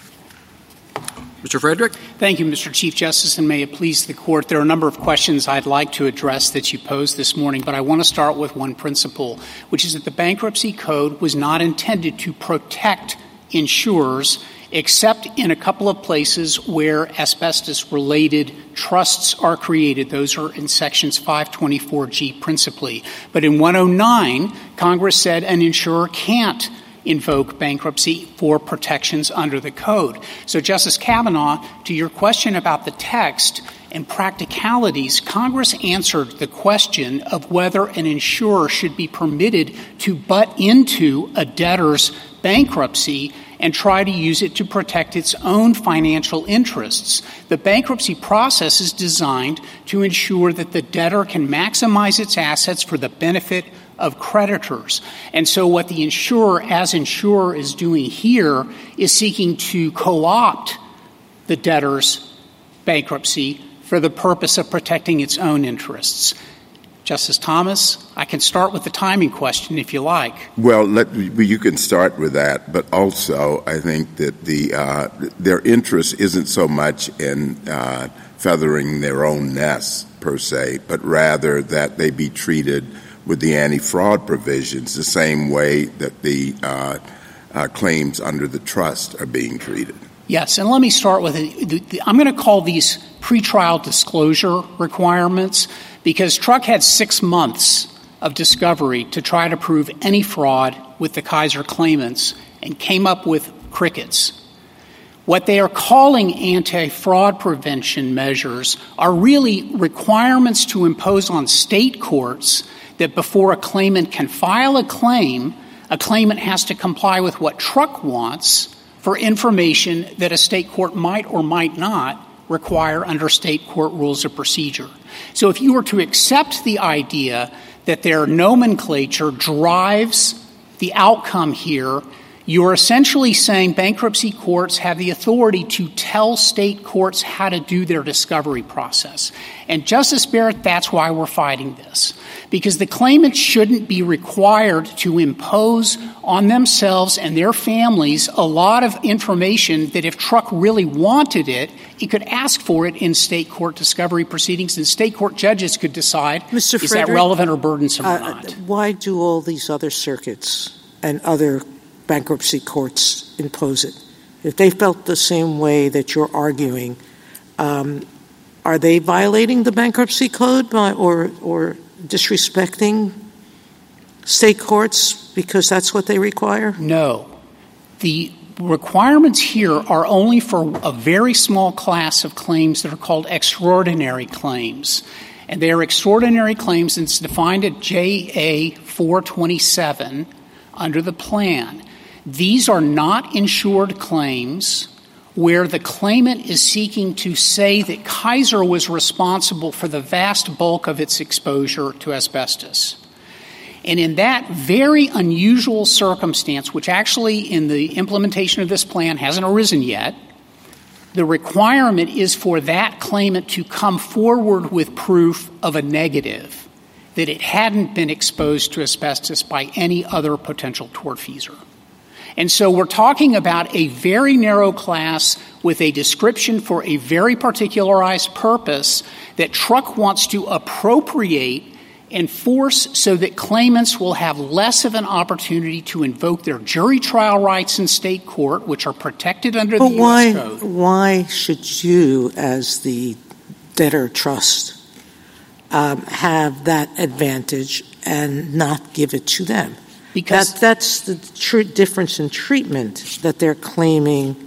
Mister Frederick? Thank you, Mister Chief Justice, and may it please the Court. There are a number of questions I'd like to address that you posed this morning, but I want to start with one principle, which is that the Bankruptcy Code was not intended to protect insurers except in a couple of places where asbestos-related trusts are created. Those are in Sections five twenty-four G principally. But in one oh nine, Congress said an insurer can't invoke bankruptcy for protections under the Code. So, Justice Kavanaugh, to your question about the text and practicalities, Congress answered the question of whether an insurer should be permitted to butt into a debtor's bankruptcy and try to use it to protect its own financial interests. The bankruptcy process is designed to ensure that the debtor can maximize its assets for the benefit of creditors. And so what the insurer, as insurer, is doing here is seeking to co-opt the debtor's bankruptcy for the purpose of protecting its own interests. Justice Thomas, I can start with the timing question if you like. Well, let, you can start with that, but also I think that the uh, their interest isn't so much in uh, feathering their own nests, per se, but rather that they be treated with the anti-fraud provisions the same way that the uh, uh, claims under the trust are being treated. Yes, and let me start with it. I'm going to call these pretrial disclosure requirements because Truck had six months of discovery to try to prove any fraud with the Kaiser claimants and came up with crickets. What they are calling anti-fraud prevention measures are really requirements to impose on state courts that before a claimant can file a claim, a claimant has to comply with what Truck wants for information that a state court might or might not require under state court rules of procedure. So if you were to accept the idea that their nomenclature drives the outcome here, You're essentially saying bankruptcy courts have the authority to tell state courts how to do their discovery process. And, Justice Barrett, that's why we're fighting this. Because the claimant shouldn't be required to impose on themselves and their families a lot of information that if Truck really wanted it, it could ask for it in state court discovery proceedings, and state court judges could decide, Mister is Frederick, that relevant or burdensome uh, or not? Why do all these other circuits and other bankruptcy courts impose it? If they felt the same way that you're arguing, um, are they violating the bankruptcy code by, or or disrespecting state courts because that's what they require? No. The requirements here are only for a very small class of claims that are called extraordinary claims. And they are extraordinary claims, and it's defined at J A four twenty-seven under the plan. These are not insured claims where the claimant is seeking to say that Kaiser was responsible for the vast bulk of its exposure to asbestos. And in that very unusual circumstance, which actually in the implementation of this plan hasn't arisen yet, the requirement is for that claimant to come forward with proof of a negative, that it hadn't been exposed to asbestos by any other potential tortfeasor. And so we're talking about a very narrow class with a description for a very particularized purpose that Truck wants to appropriate and force so that claimants will have less of an opportunity to invoke their jury trial rights in state court, which are protected under but the U S why, Code. Why should you, as the debtor trust, um, have that advantage and not give it to them? Because that, that's the tr- difference in treatment that they're claiming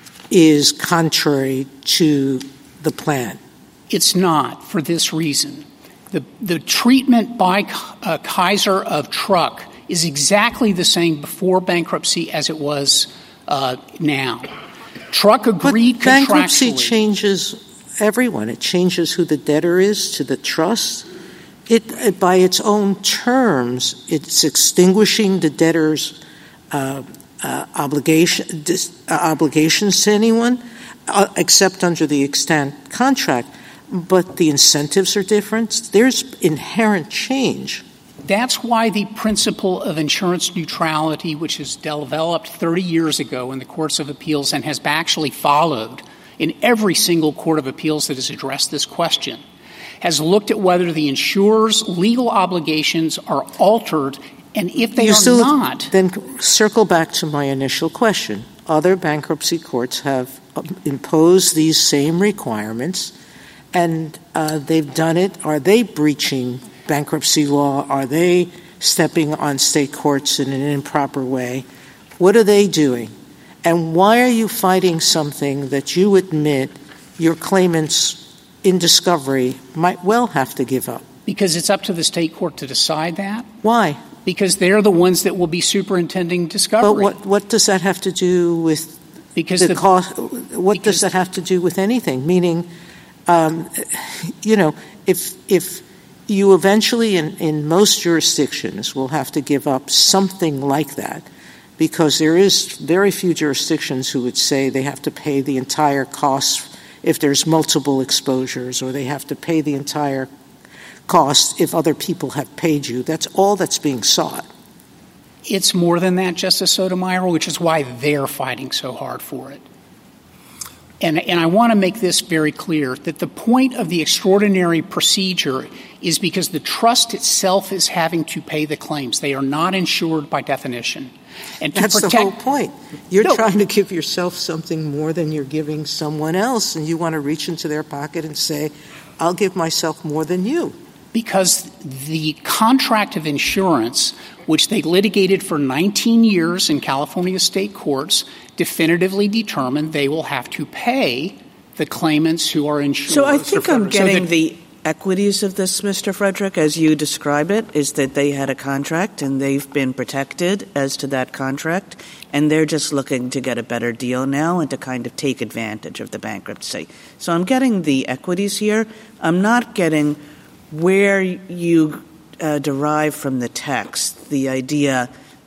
is contrary to the plan. It's not, for this reason. The, the treatment by uh, Kaiser of Truck is exactly the same before bankruptcy as it was uh, now. Truck agreed but bankruptcy contractually. changes everyone. It changes who the debtor is to the trust. It, it by its own terms, it's extinguishing the debtor's uh, uh, obligation, dis, uh, obligations to anyone, uh, except under the extant contract. But the incentives are different. There's inherent change. That's why the principle of insurance neutrality, which was developed thirty years ago in the courts of appeals and has actually followed in every single court of appeals that has addressed this question, has looked at whether the insurer's legal obligations are altered, and if they you are still, not— Then circle back to my initial question. Other bankruptcy courts have imposed these same requirements, and uh, they've done it. Are they breaching bankruptcy law? Are they stepping on state courts in an improper way? What are they doing? And why are you fighting something that you admit your claimants in discovery might well have to give up? Because it's up to the state court to decide that. Why? Because they're the ones that will be superintending discovery. But what, what does that have to do with because the, the cost? What does that have to do with anything? Meaning, um, you know, if if you eventually, in, in most jurisdictions, will have to give up something like that, because there is very few jurisdictions who would say they have to pay the entire cost if there's multiple exposures, or they have to pay the entire cost if other people have paid you. That's all that's being sought. It's more than that, Justice Sotomayor, which is why they're fighting so hard for it. And, and I want to make this very clear, that the point of the extraordinary procedure is because the trust itself is having to pay the claims. They are not insured by definition. And to That's protect, the whole point. You're no, trying to give yourself something more than you're giving someone else, and you want to reach into their pocket and say, I'll give myself more than you. Because the contract of insurance, which they litigated for nineteen years in California state courts, definitively determined they will have to pay the claimants who are insured. So I think I'm getting so that, the equities of this, Mister Frederick, as you describe it, is that they had a contract and they've been protected as to that contract, and they're just looking to get a better deal now and to kind of take advantage of the bankruptcy. So I'm getting the equities here. I'm not getting where you uh, derive from the text the idea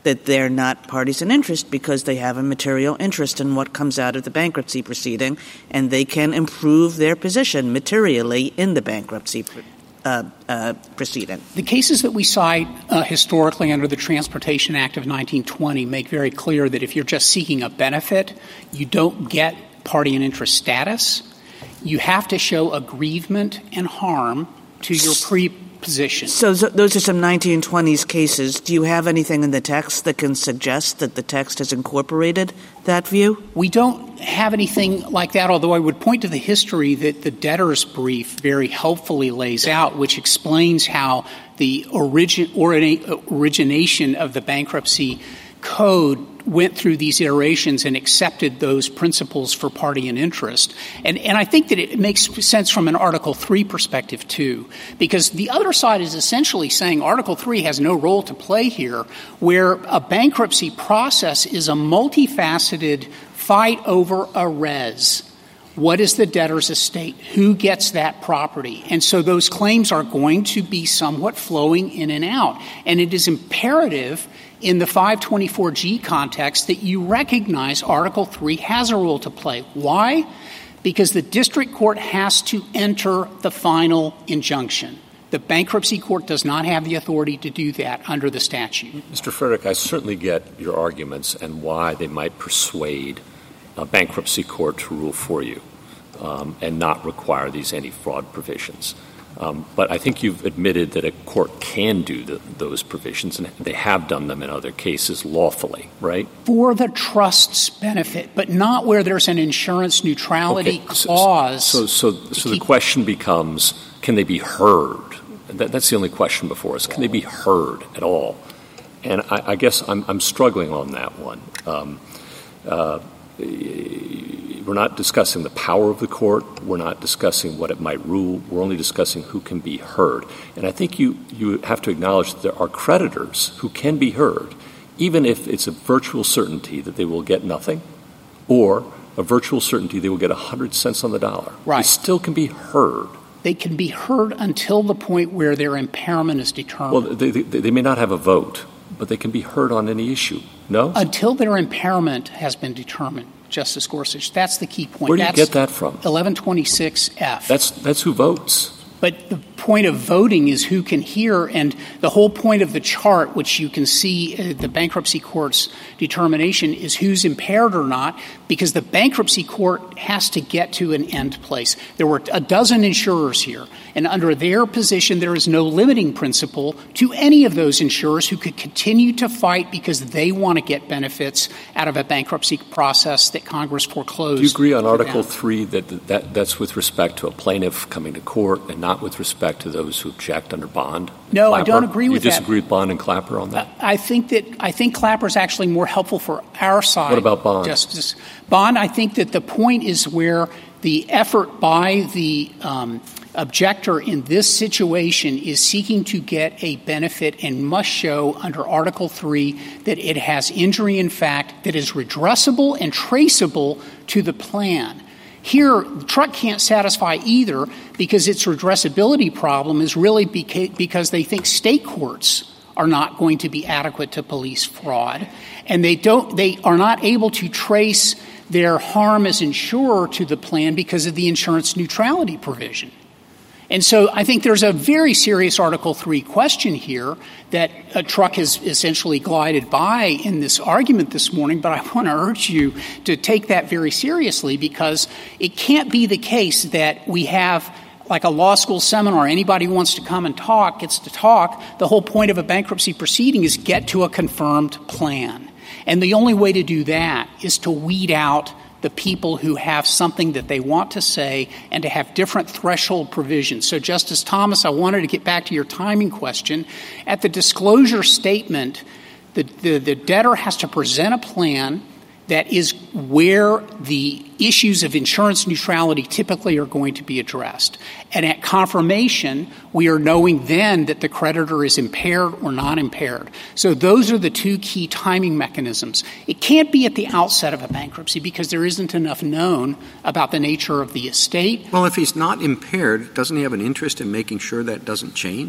that they're not parties in interest because they have a material interest in what comes out of the bankruptcy proceeding, and they can improve their position materially in the bankruptcy uh, uh, proceeding. The cases that we cite uh, historically under the Transportation Act of nineteen twenty make very clear that if you're just seeking a benefit, you don't get party in interest status. You have to show aggrievement and harm to your pre-position. So, so those are some nineteen twenties cases. Do you have anything in the text that can suggest that the text has incorporated that view? We don't have anything like that, although I would point to the history that the debtor's brief very helpfully lays out, which explains how the origin, origin, origination of the bankruptcy code went through these iterations and accepted those principles for party and interest. And, and I think that it makes sense from an Article three perspective, too, because the other side is essentially saying Article three has no role to play here, where a bankruptcy process is a multifaceted fight over a res. What is the debtor's estate? Who gets that property? And so those claims are going to be somewhat flowing in and out. And it is imperative in the five twenty-four G context that you recognize Article three has a role to play. Why? Because the district court has to enter the final injunction. The bankruptcy court does not have the authority to do that under the statute. Mister Frederick, I certainly get your arguments and why they might persuade a bankruptcy court to rule for you um, and not require these anti-fraud provisions. Um, but I think you've admitted that a court can do the, those provisions, and they have done them in other cases lawfully, right? For the trust's benefit, but not where there's an insurance neutrality okay. clause. So, so, so, so the question becomes, can they be heard? That, that's the only question before us. Can they be heard at all? And I, I guess I'm, I'm struggling on that one. Um, uh, We're not discussing the power of the court. We're not discussing what it might rule. We're only discussing who can be heard. And I think you, you have to acknowledge that there are creditors who can be heard, even if it's a virtual certainty that they will get nothing or a virtual certainty they will get one hundred cents on the dollar. Right. They still can be heard. They can be heard until the point where their impairment is determined. Well, they, they, they may not have a vote, but they can be heard on any issue. No? Until their impairment has been determined, Justice Gorsuch. That's the key point. Where do you that's get that from? eleven twenty-six F. That's that's who votes. But the point of voting is who can hear, and the whole point of the chart, which you can see uh, the bankruptcy court's determination, is who's impaired or not, because the bankruptcy court has to get to an end place. There were a dozen insurers here, and under their position, there is no limiting principle to any of those insurers who could continue to fight because they want to get benefits out of a bankruptcy process that Congress foreclosed. Do you agree on Article three that, that that's with respect to a plaintiff coming to court and not with respect to those who object under bond? No, Clapper? I don't agree with that. You disagree with Bond and Clapper on that? I think that I think Clapper is actually more helpful for our side. What about Bond? Justice Bond, I think that the point is where the effort by the um, objector in this situation is seeking to get a benefit and must show under Article three that it has injury in fact that is redressable and traceable to the plan. Here, the truck can't satisfy either because its redressability problem is really beca- because they think state courts are not going to be adequate to police fraud, and they don't. They are not able to trace their harm as insurer to the plan because of the insurance neutrality provision. And so I think there's a very serious Article three question here that a truck has essentially glided by in this argument this morning, but I want to urge you to take that very seriously because it can't be the case that we have like a law school seminar, anybody who wants to come and talk gets to talk. The whole point of a bankruptcy proceeding is get to a confirmed plan. And the only way to do that is to weed out the people who have something that they want to say and to have different threshold provisions. So, Justice Thomas, I wanted to get back to your timing question. At the disclosure statement, the, the, the debtor has to present a plan that is where the issues of insurance neutrality typically are going to be addressed. And at confirmation, we are knowing then that the creditor is impaired or not impaired. So those are the two key timing mechanisms. It can't be at the outset of a bankruptcy because there isn't enough known about the nature of the estate. Well, if he's not impaired, doesn't he have an interest in making sure that doesn't change?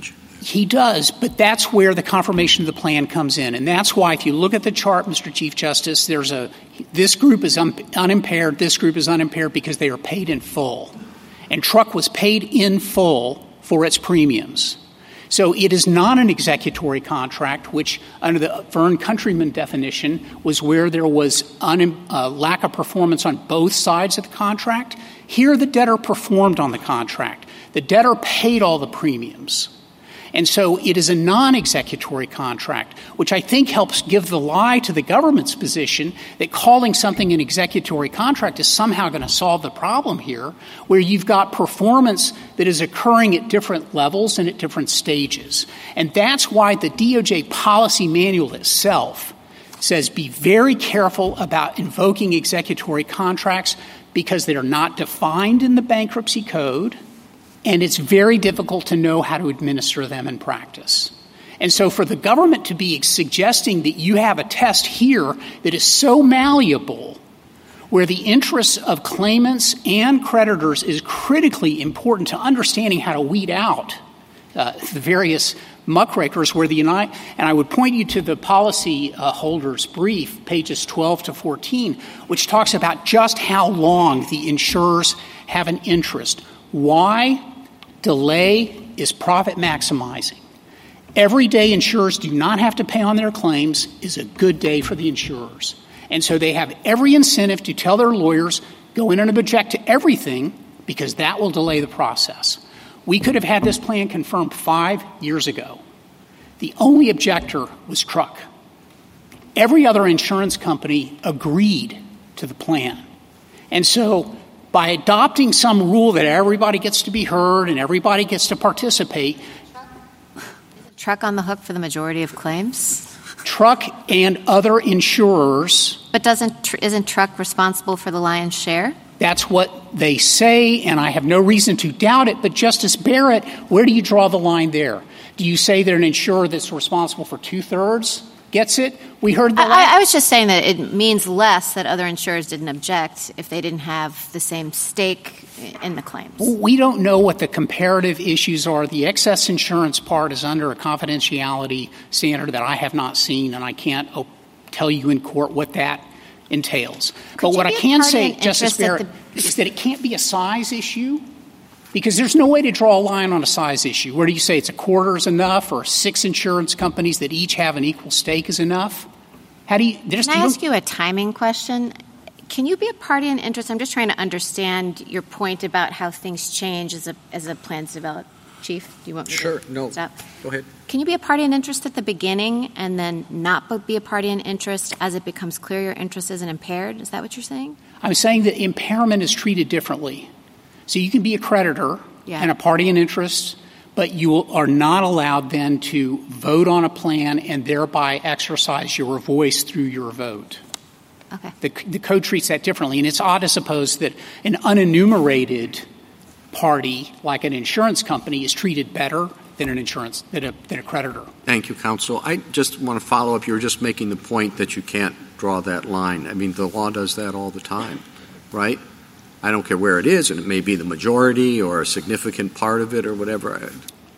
He does, but that's where the confirmation of the plan comes in. And that's why if you look at the chart, Mister Chief Justice, there's a this group is un, unimpaired, this group is unimpaired because they are paid in full. And Truck was paid in full for its premiums. So it is not an executory contract, which under the Vern Countryman definition was where there was un, uh, lack of performance on both sides of the contract. Here the debtor performed on the contract. The debtor paid all the premiums. And so it is a non-executory contract, which I think helps give the lie to the government's position that calling something an executory contract is somehow going to solve the problem here, where you've got performance that is occurring at different levels and at different stages. And that's why the D O J policy manual itself says be very careful about invoking executory contracts because they are not defined in the bankruptcy code, and it's very difficult to know how to administer them in practice. And so for the government to be suggesting that you have a test here that is so malleable, where the interests of claimants and creditors is critically important to understanding how to weed out uh, the various muckrakers, where the United, and I would point you to the policy uh, holder's brief, pages twelve to fourteen, which talks about just how long the insurers have an interest. Why? Delay is profit maximizing. Every day insurers do not have to pay on their claims is a good day for the insurers. And so they have every incentive to tell their lawyers, go in and object to everything, because that will delay the process. We could have had this plan confirmed five years ago. The only objector was Truck. Every other insurance company agreed to the plan. And so by adopting some rule that everybody gets to be heard and everybody gets to participate. Is Truck on the hook for the majority of claims? Truck and other insurers. But doesn't isn't Truck responsible for the lion's share? That's what they say, and I have no reason to doubt it. But Justice Barrett, where do you draw the line there? Do you say that an insurer that's responsible for two-thirds gets it? We heard that. I, I was just saying that it means less that other insurers didn't object if they didn't have the same stake in the claims. We don't know what the comparative issues are. The excess insurance part is under a confidentiality standard that I have not seen, and I can't op- tell you in court what that entails. Could but what I can say, Justice Barrett, the- is that it can't be a size issue, because there's no way to draw a line on a size issue. Where do you say it's a quarter is enough, or six insurance companies that each have an equal stake is enough? How do you? Can I ask you a timing question? Can you be a party in interest? I'm just trying to understand your point about how things change as a as a plan's develop. Chief, do you want me sure, to no. stop? Go ahead. Can you be a party in interest at the beginning and then not be a party in interest as it becomes clear your interest isn't impaired? Is that what you're saying? I'm saying that impairment is treated differently. So you can be a creditor yeah. and a party in interest, but you are not allowed then to vote on a plan and thereby exercise your voice through your vote. Okay. The, the code treats that differently, and it's odd to suppose that an unenumerated party, like an insurance company, is treated better than an insurance than a, than a creditor. Thank you, counsel. I just want to follow up. You were just making the point that you can't draw that line. I mean, the law does that all the time, right? I don't care where it is, and it may be the majority or a significant part of it or whatever.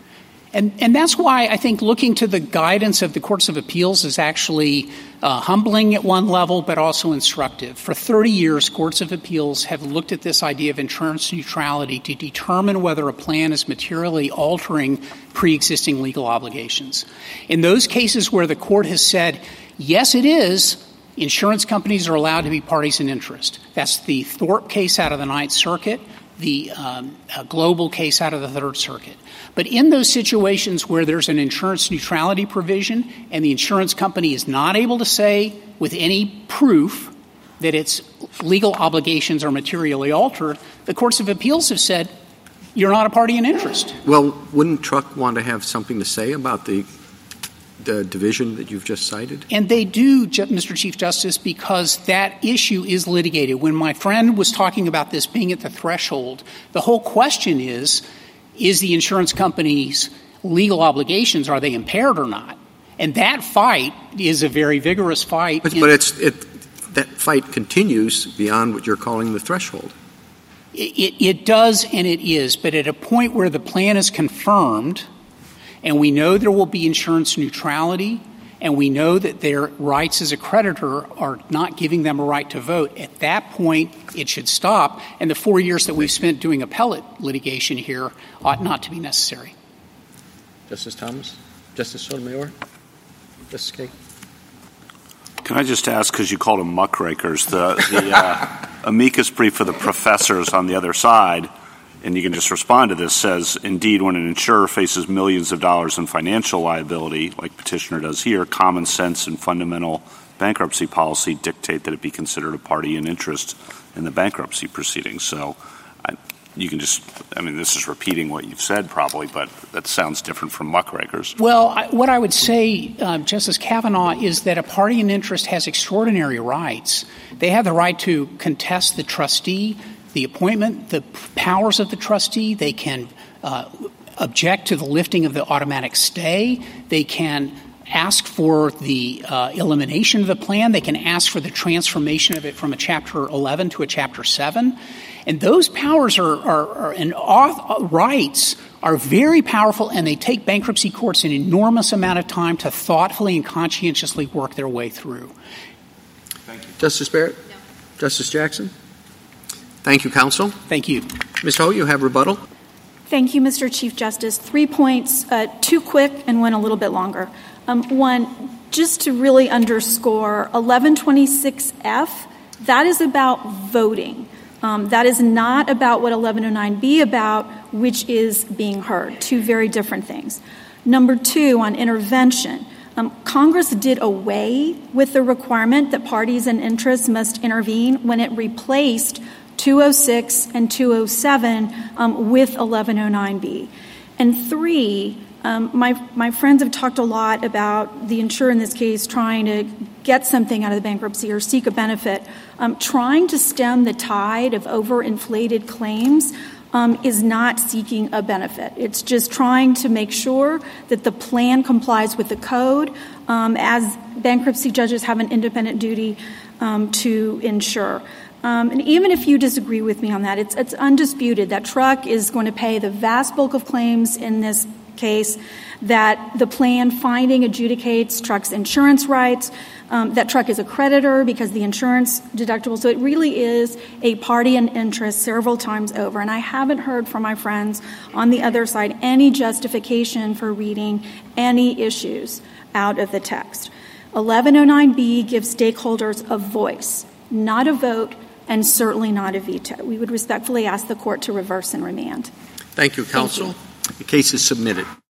And, and that's why I think looking to the guidance of the courts of appeals is actually uh, humbling at one level, but also instructive. For thirty years, courts of appeals have looked at this idea of insurance neutrality to determine whether a plan is materially altering pre-existing legal obligations. In those cases where the court has said, yes, it is, insurance companies are allowed to be parties in interest. That's the Thorpe case out of the Ninth Circuit, the um, Global case out of the Third Circuit. But in those situations where there's an insurance neutrality provision and the insurance company is not able to say with any proof that its legal obligations are materially altered, the courts of appeals have said, you're not a party in interest. Well, wouldn't Truck want to have something to say about the the division that you've just cited? And they do, Mister Chief Justice, because that issue is litigated. When my friend was talking about this being at the threshold, the whole question is, is the insurance company's legal obligations, are they impaired or not? And that fight is a very vigorous fight. But, but it's it, that fight continues beyond what you're calling the threshold. It, it, it does and it is, but at a point where the plan is confirmed and we know there will be insurance neutrality, and we know that their rights as a creditor are not giving them a right to vote, at that point it should stop, and the four years that we've spent doing appellate litigation here ought not to be necessary. Justice Thomas? Justice Sotomayor? Justice Kagan? Can I just ask, because you called them muckrakers, the, the uh, amicus brief for the professors on the other side, and you can just respond to this, says, indeed, when an insurer faces millions of dollars in financial liability, like petitioner does here, common sense and fundamental bankruptcy policy dictate that it be considered a party in interest in the bankruptcy proceedings. So I, you can just, I mean, this is repeating what you've said probably, but that sounds different from muckrakers. Well, I, what I would say, uh, Justice Kavanaugh, is that a party in interest has extraordinary rights. They have the right to contest the trustee, the appointment, the powers of the trustee. They can uh, object to the lifting of the automatic stay. They can ask for the uh, elimination of the plan. They can ask for the transformation of it from a Chapter eleven to a Chapter seven. And those powers are, are, are and auth- rights are very powerful, and they take bankruptcy courts an enormous amount of time to thoughtfully and conscientiously work their way through. Thank you. Justice Barrett? No. Justice Jackson? Thank you, counsel. Thank you. Miz Ho, you have rebuttal. Thank you, Mister Chief Justice. Three points, uh, two quick and one a little bit longer. Um, one, just to really underscore, eleven twenty-six F, that is about voting. Um, that is not about what eleven oh nine B about, which is being heard. Two very different things. Number two, on intervention, um, Congress did away with the requirement that parties and interests must intervene when it replaced two oh six and two oh seven um, with eleven oh nine B. And three, um, my my friends have talked a lot about the insurer in this case trying to get something out of the bankruptcy or seek a benefit. Um, trying to stem the tide of overinflated claims um, is not seeking a benefit. It's just trying to make sure that the plan complies with the code, um, as bankruptcy judges have an independent duty um, to ensure. Um, and even if you disagree with me on that, it's, it's undisputed that Truck is going to pay the vast bulk of claims in this case, that the plan finding adjudicates Truck's insurance rights, um, that Truck is a creditor because the insurance deductible. So it really is a party in interest several times over. And I haven't heard from my friends on the other side any justification for reading any issues out of the text. eleven oh nine B gives stakeholders a voice, not a vote, and certainly not a veto. We would respectfully ask the court to reverse and remand. Thank you, counsel. Thank you. The case is submitted.